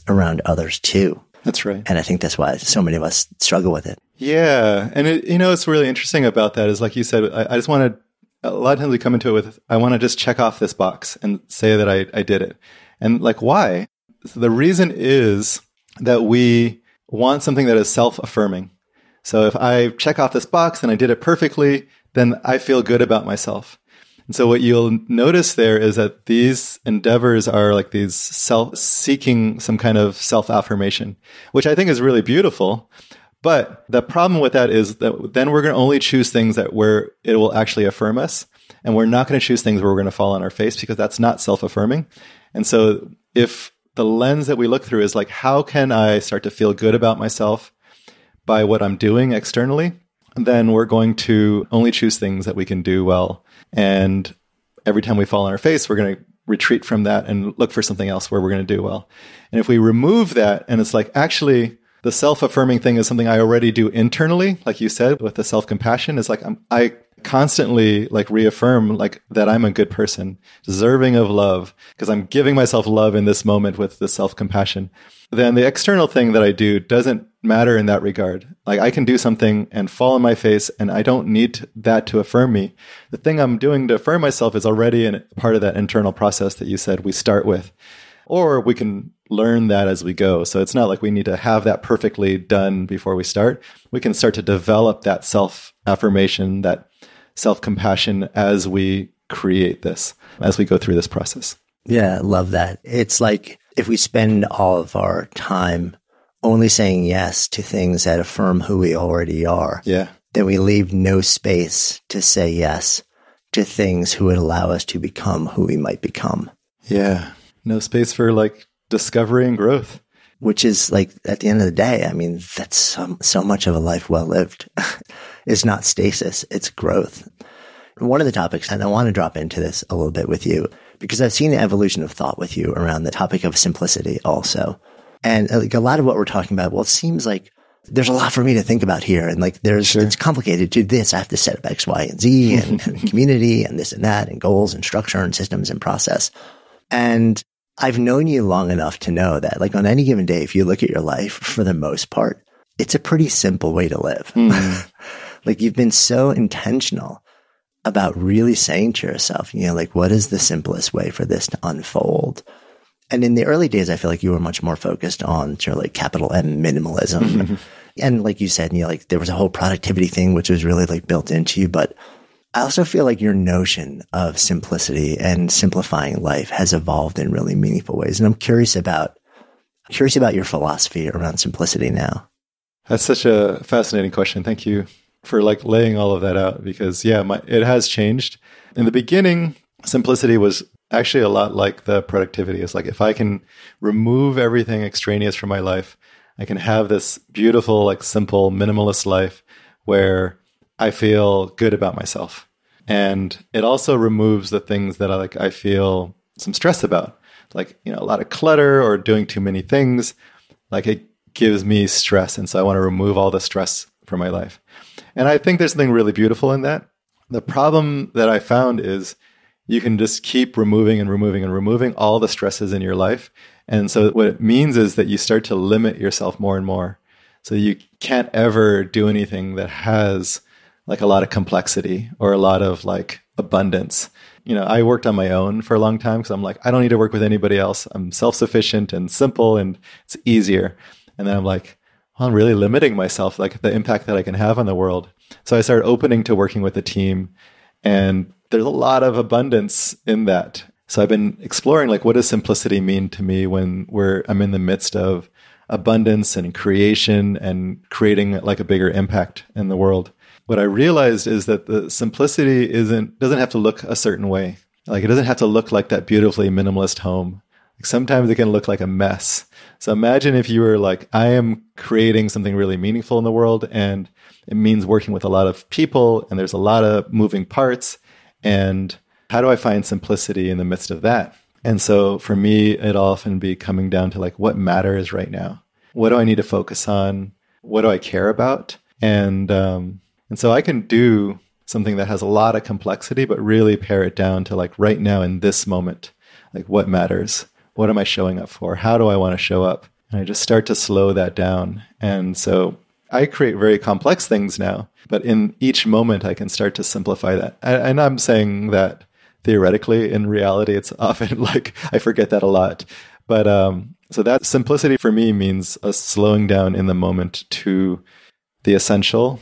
Speaker 2: around others too.
Speaker 1: That's right.
Speaker 2: And I think that's why so many of us struggle with it.
Speaker 1: Yeah. And it, you know, what's really interesting about that is, like you said, I, I just want to, a lot of times we come into it with, I want to just check off this box and say that I, I did it. And like, why? So the reason is that we want something that is self-affirming. So if I check off this box and I did it perfectly, then I feel good about myself. And so what you'll notice there is that these endeavors are like these self seeking some kind of self-affirmation, which I think is really beautiful. But the problem with that is that then we're going to only choose things that where it will actually affirm us. And we're not going to choose things where we're going to fall on our face, because that's not self-affirming. And so if the lens that we look through is like, how can I start to feel good about myself by what I'm doing externally? Then we're going to only choose things that we can do well. And every time we fall on our face, we're going to retreat from that and look for something else where we're going to do well. And if we remove that, and it's like, actually, the self-affirming thing is something I already do internally, like you said, with the self-compassion, is like, I'm, I constantly like reaffirm like that I'm a good person, deserving of love, because I'm giving myself love in this moment with the self-compassion. Then the external thing that I do doesn't matter in that regard. Like, I can do something and fall on my face, and I don't need that to affirm me. The thing I'm doing to affirm myself is already a part of that internal process that you said we start with. Or we can learn that as we go. So it's not like we need to have that perfectly done before we start. We can start to develop that self-affirmation, that self-compassion as we create this, as we go through this process.
Speaker 2: Yeah, I love that. It's like if we spend all of our time only saying yes to things that affirm who we already are,
Speaker 1: yeah,
Speaker 2: then we leave no space to say yes to things who would allow us to become who we might become.
Speaker 1: Yeah. No space for like discovery and growth.
Speaker 2: Which is like, at the end of the day, I mean, that's so, so much of a life well lived. It's not stasis, it's growth. One of the topics, and I want to drop into this a little bit with you, because I've seen the evolution of thought with you around the topic of simplicity also. And like a lot of what we're talking about, well, it seems like there's a lot for me to think about here. And like there's, sure. It's complicated to this. I have to set up X, Y, and Z and, and community and this and that and goals and structure and systems and process. And I've known you long enough to know that like on any given day, if you look at your life, for the most part, it's a pretty simple way to live. Mm. Like you've been so intentional about really saying to yourself, you know, like, what is the simplest way for this to unfold? And in the early days, I feel like you were much more focused on sort of like capital M minimalism. Mm-hmm. And like you said, you know, like there was a whole productivity thing, which was really like built into you. But I also feel like your notion of simplicity and simplifying life has evolved in really meaningful ways. And I'm curious about, curious about your philosophy around simplicity now.
Speaker 1: That's such a fascinating question. Thank you for like laying all of that out, because yeah, my, it has changed. In the beginning, simplicity was actually a lot like the productivity. It's like, if I can remove everything extraneous from my life, I can have this beautiful, like simple, minimalist life where I feel good about myself. And it also removes the things that I like, I feel some stress about, like, you know, a lot of clutter or doing too many things. Like it gives me stress. And so I want to remove all the stress from my life. And I think there's something really beautiful in that. The problem that I found is you can just keep removing and removing and removing all the stresses in your life. And so what it means is that you start to limit yourself more and more. So you can't ever do anything that has like a lot of complexity or a lot of like abundance. You know, I worked on my own for a long time because I'm like, I don't need to work with anybody else. I'm self-sufficient and simple and it's easier. And then I'm like, well, I'm really limiting myself, like the impact that I can have on the world. So I started opening to working with a team, and there's a lot of abundance in that. So I've been exploring, like, what does simplicity mean to me when we're, I'm in the midst of abundance and creation and creating like a bigger impact in the world. What I realized is that the simplicity isn't, doesn't have to look a certain way. Like it doesn't have to look like that beautifully minimalist home. Like sometimes it can look like a mess. So imagine if you were like, I am creating something really meaningful in the world, and it means working with a lot of people, and there's a lot of moving parts. And how do I find simplicity in the midst of that? And so for me, it'll often be coming down to like, what matters right now? What do I need to focus on? What do I care about? And, um, and so I can do something that has a lot of complexity, but really pare it down to like right now in this moment, like what matters? What am I showing up for? How do I want to show up? And I just start to slow that down. And so I create very complex things now, but in each moment I can start to simplify that. And I'm saying that theoretically. In reality, it's often like I forget that a lot. But um, so that simplicity for me means a slowing down in the moment to the essential.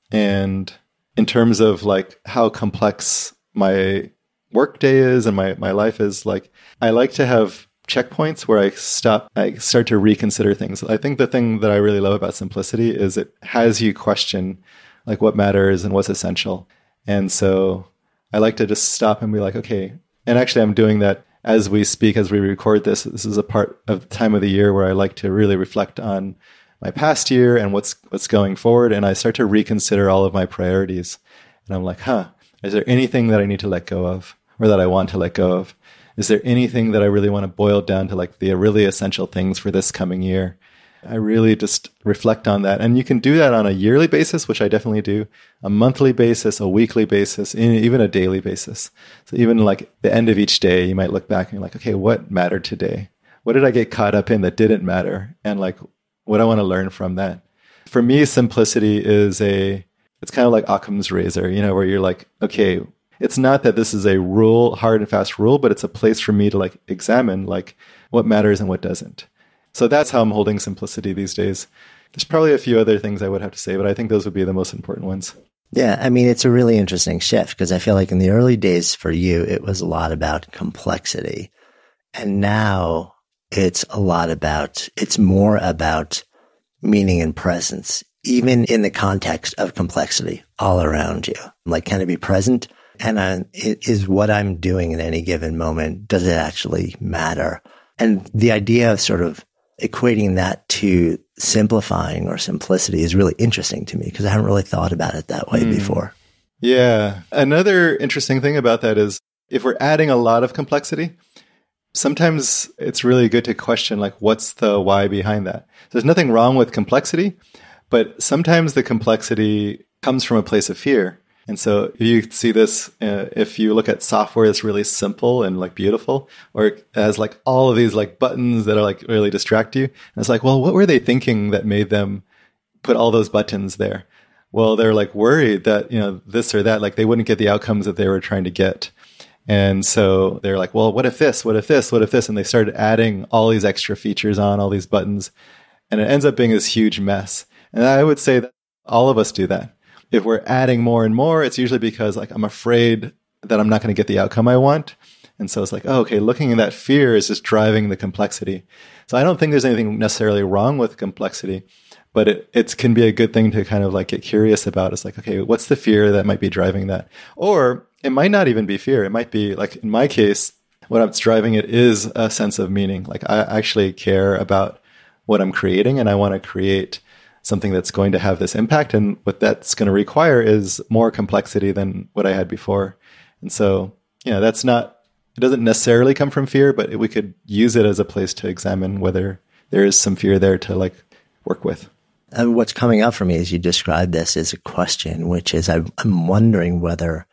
Speaker 1: And in terms of like how complex my workday is and my, my life is, like I like to have checkpoints where I stop, I start to reconsider things. I think the thing that I really love about simplicity is it has you question like what matters and what's essential. And so I like to just stop and be like, okay. And actually I'm doing that as we speak, as we record this. This is a part of the time of the year where I like to really reflect on my past year and what's what's going forward. And I start to reconsider all of my priorities. And I'm like, huh, is there anything that I need to let go of or that I want to let go of? Is there anything that I really want to boil down to like the really essential things for this coming year? I really just reflect on that. And you can do that on a yearly basis, which I definitely do, a monthly basis, a weekly basis, even a daily basis. So even like the end of each day, you might look back and you're like, okay, what mattered today? What did I get caught up in that didn't matter? And like, what I want to learn from that. For me, simplicity is a, it's kind of like Occam's razor, you know, where you're like, okay, it's not that this is a rule, hard and fast rule, but it's a place for me to like examine like what matters and what doesn't. So that's how I'm holding simplicity these days. There's probably a few other things I would have to say, but I think those would be the most important ones.
Speaker 2: Yeah, I mean, it's a really interesting shift because I feel like in the early days for you, it was a lot about complexity. And now it's a lot about, it's more about meaning and presence, even in the context of complexity all around you. Like, can it be present? And uh, it is what I'm doing in any given moment, does it actually matter? And the idea of sort of equating that to simplifying or simplicity is really interesting to me because I haven't really thought about it that way mm. before.
Speaker 1: Yeah. Another interesting thing about that is if we're adding a lot of complexity, sometimes it's really good to question like what's the why behind that. There's nothing wrong with complexity, but sometimes the complexity comes from a place of fear. And so you see this, uh, if you look at software that's really simple and like beautiful, or it has like all of these like buttons that are like really distract you. And it's like, well, what were they thinking that made them put all those buttons there? Well, they're like worried that, you know, this or that, like they wouldn't get the outcomes that they were trying to get. And so they're like, well, what if this, what if this, what if this? And they started adding all these extra features on all these buttons. And it ends up being this huge mess. And I would say that all of us do that. If we're adding more and more, it's usually because like I'm afraid that I'm not going to get the outcome I want. And so it's like, oh, okay, looking at that fear is just driving the complexity. So I don't think there's anything necessarily wrong with complexity, but it it can be a good thing to kind of like get curious about. It's like, okay, what's the fear that might be driving that? Or it might not even be fear. It might be like in my case, what's driving it is a sense of meaning. Like I actually care about what I'm creating and I want to create something that's going to have this impact. And what that's going to require is more complexity than what I had before. And so, you know, that's not, it doesn't necessarily come from fear, but we could use it as a place to examine whether there is some fear there to like work with.
Speaker 2: And what's coming up for me as you describe this is a question, which is I'm wondering whether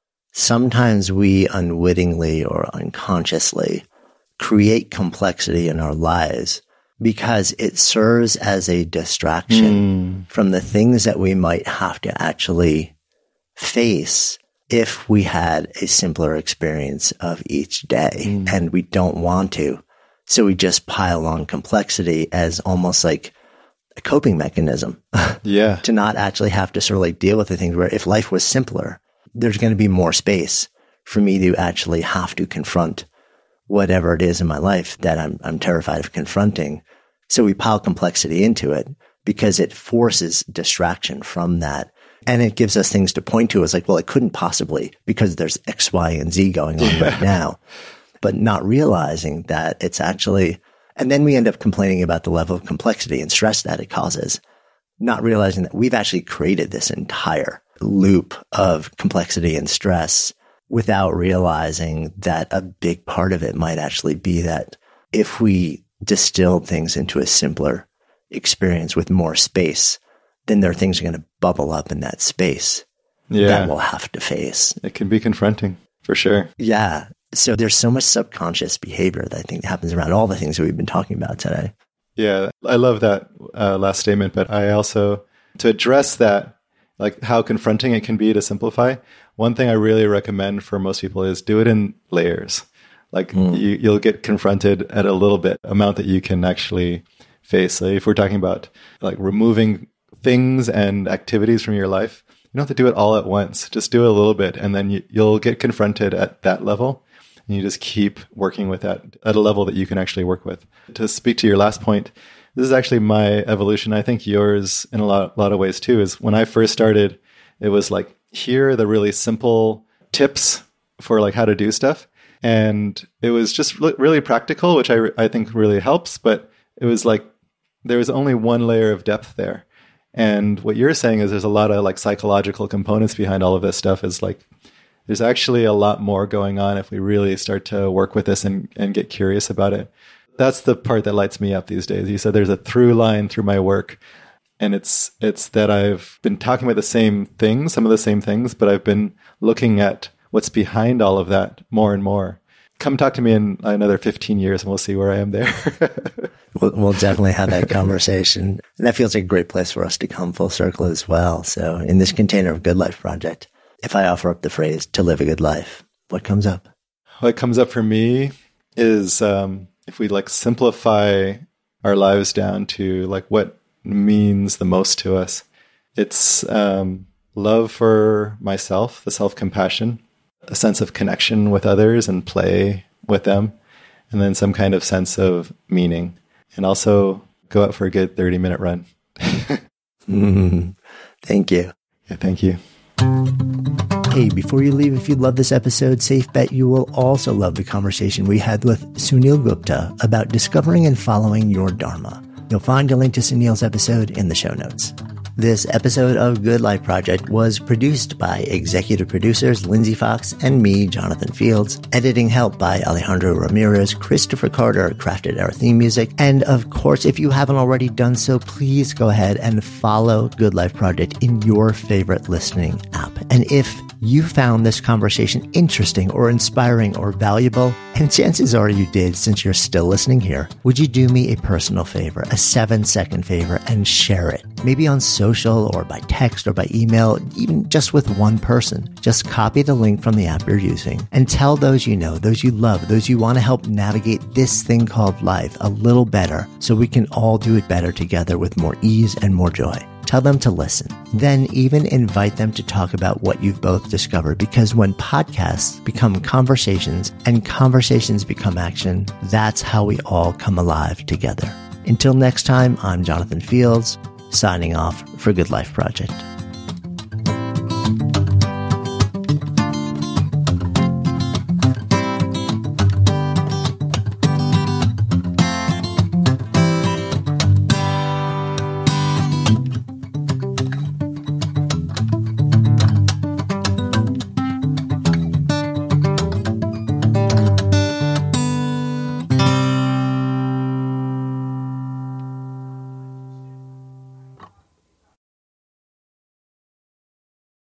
Speaker 2: sometimes we unwittingly or unconsciously create complexity in our lives because it serves as a distraction mm. from the things that we might have to actually face if we had a simpler experience of each day mm. and we don't want to. So we just pile on complexity as almost like a coping mechanism.
Speaker 1: Yeah.
Speaker 2: To not actually have to sort of like deal with the things where if life was simpler, there's going to be more space for me to actually have to confront whatever it is in my life that I'm I'm terrified of confronting. So we pile complexity into it because it forces distraction from that. And it gives us things to point to as like, well, it couldn't possibly because there's X, Y, and Z going on yeah. right now. But not realizing that it's actually, and then we end up complaining about the level of complexity and stress that it causes, not realizing that we've actually created this entire loop of complexity and stress without realizing that a big part of it might actually be that if we distilled things into a simpler experience with more space, then there are things that are going to bubble up in that space yeah. that we'll have to face.
Speaker 1: It can be confronting, for sure.
Speaker 2: Yeah. So there's so much subconscious behavior that I think happens around all the things that we've been talking about today.
Speaker 1: Yeah, I love that uh, last statement, but I also, to address that, like how confronting it can be to simplify, one thing I really recommend for most people is do it in layers. Like mm. you, you'll get confronted at a little bit amount that you can actually face. So if we're talking about like removing things and activities from your life, you don't have to do it all at once. Just do it a little bit, and then you, you'll get confronted at that level. And you just keep working with that at a level that you can actually work with. To speak to your last point, this is actually my evolution. I think yours in a lot, lot of ways too, is when I first started, it was like, here are the really simple tips for like how to do stuff. And it was just really practical, which I, I think really helps. But it was like, there was only one layer of depth there. And what you're saying is there's a lot of like psychological components behind all of this stuff. Is like, there's actually a lot more going on if we really start to work with this and, and get curious about it. That's the part that lights me up these days. You said there's a through line through my work, and it's it's that I've been talking about the same things, some of the same things, but I've been looking at what's behind all of that more and more. Come talk to me in another fifteen years and we'll see where I am there.
Speaker 2: we'll, we'll definitely have that conversation. And that feels like a great place for us to come full circle as well. So in this container of Good Life Project, if I offer up the phrase to live a good life, what comes up?
Speaker 1: What comes up for me is um, if we like simplify our lives down to like what means the most to us. It's um, love for myself, the self-compassion, a sense of connection with others and play with them, and then some kind of sense of meaning. And also go out for a good thirty minute run.
Speaker 2: mm, thank you.
Speaker 1: Yeah, thank you.
Speaker 2: Hey, before you leave, if you love this episode, safe bet you will also love the conversation we had with Sunil Gupta about discovering and following your Dharma. You'll find a link to Sunil's episode in the show notes. This episode of Good Life Project was produced by executive producers Lindsay Fox and me, Jonathan Fields. Editing help by Alejandro Ramirez. Christopher Carter crafted our theme music. And of course, if you haven't already done so, please go ahead and follow Good Life Project in your favorite listening app. And if you found this conversation interesting or inspiring or valuable, and chances are you did since you're still listening here, would you do me a personal favor, a seven second favor, and share it? Maybe on social or by text or by email, even just with one person. Just copy the link from the app you're using and tell those you know, those you love, those you want to help navigate this thing called life a little better so we can all do it better together with more ease and more joy. Tell them to listen. Then even invite them to talk about what you've both discovered, because when podcasts become conversations and conversations become action, that's how we all come alive together. Until next time, I'm Jonathan Fields, signing off for Good Life Project.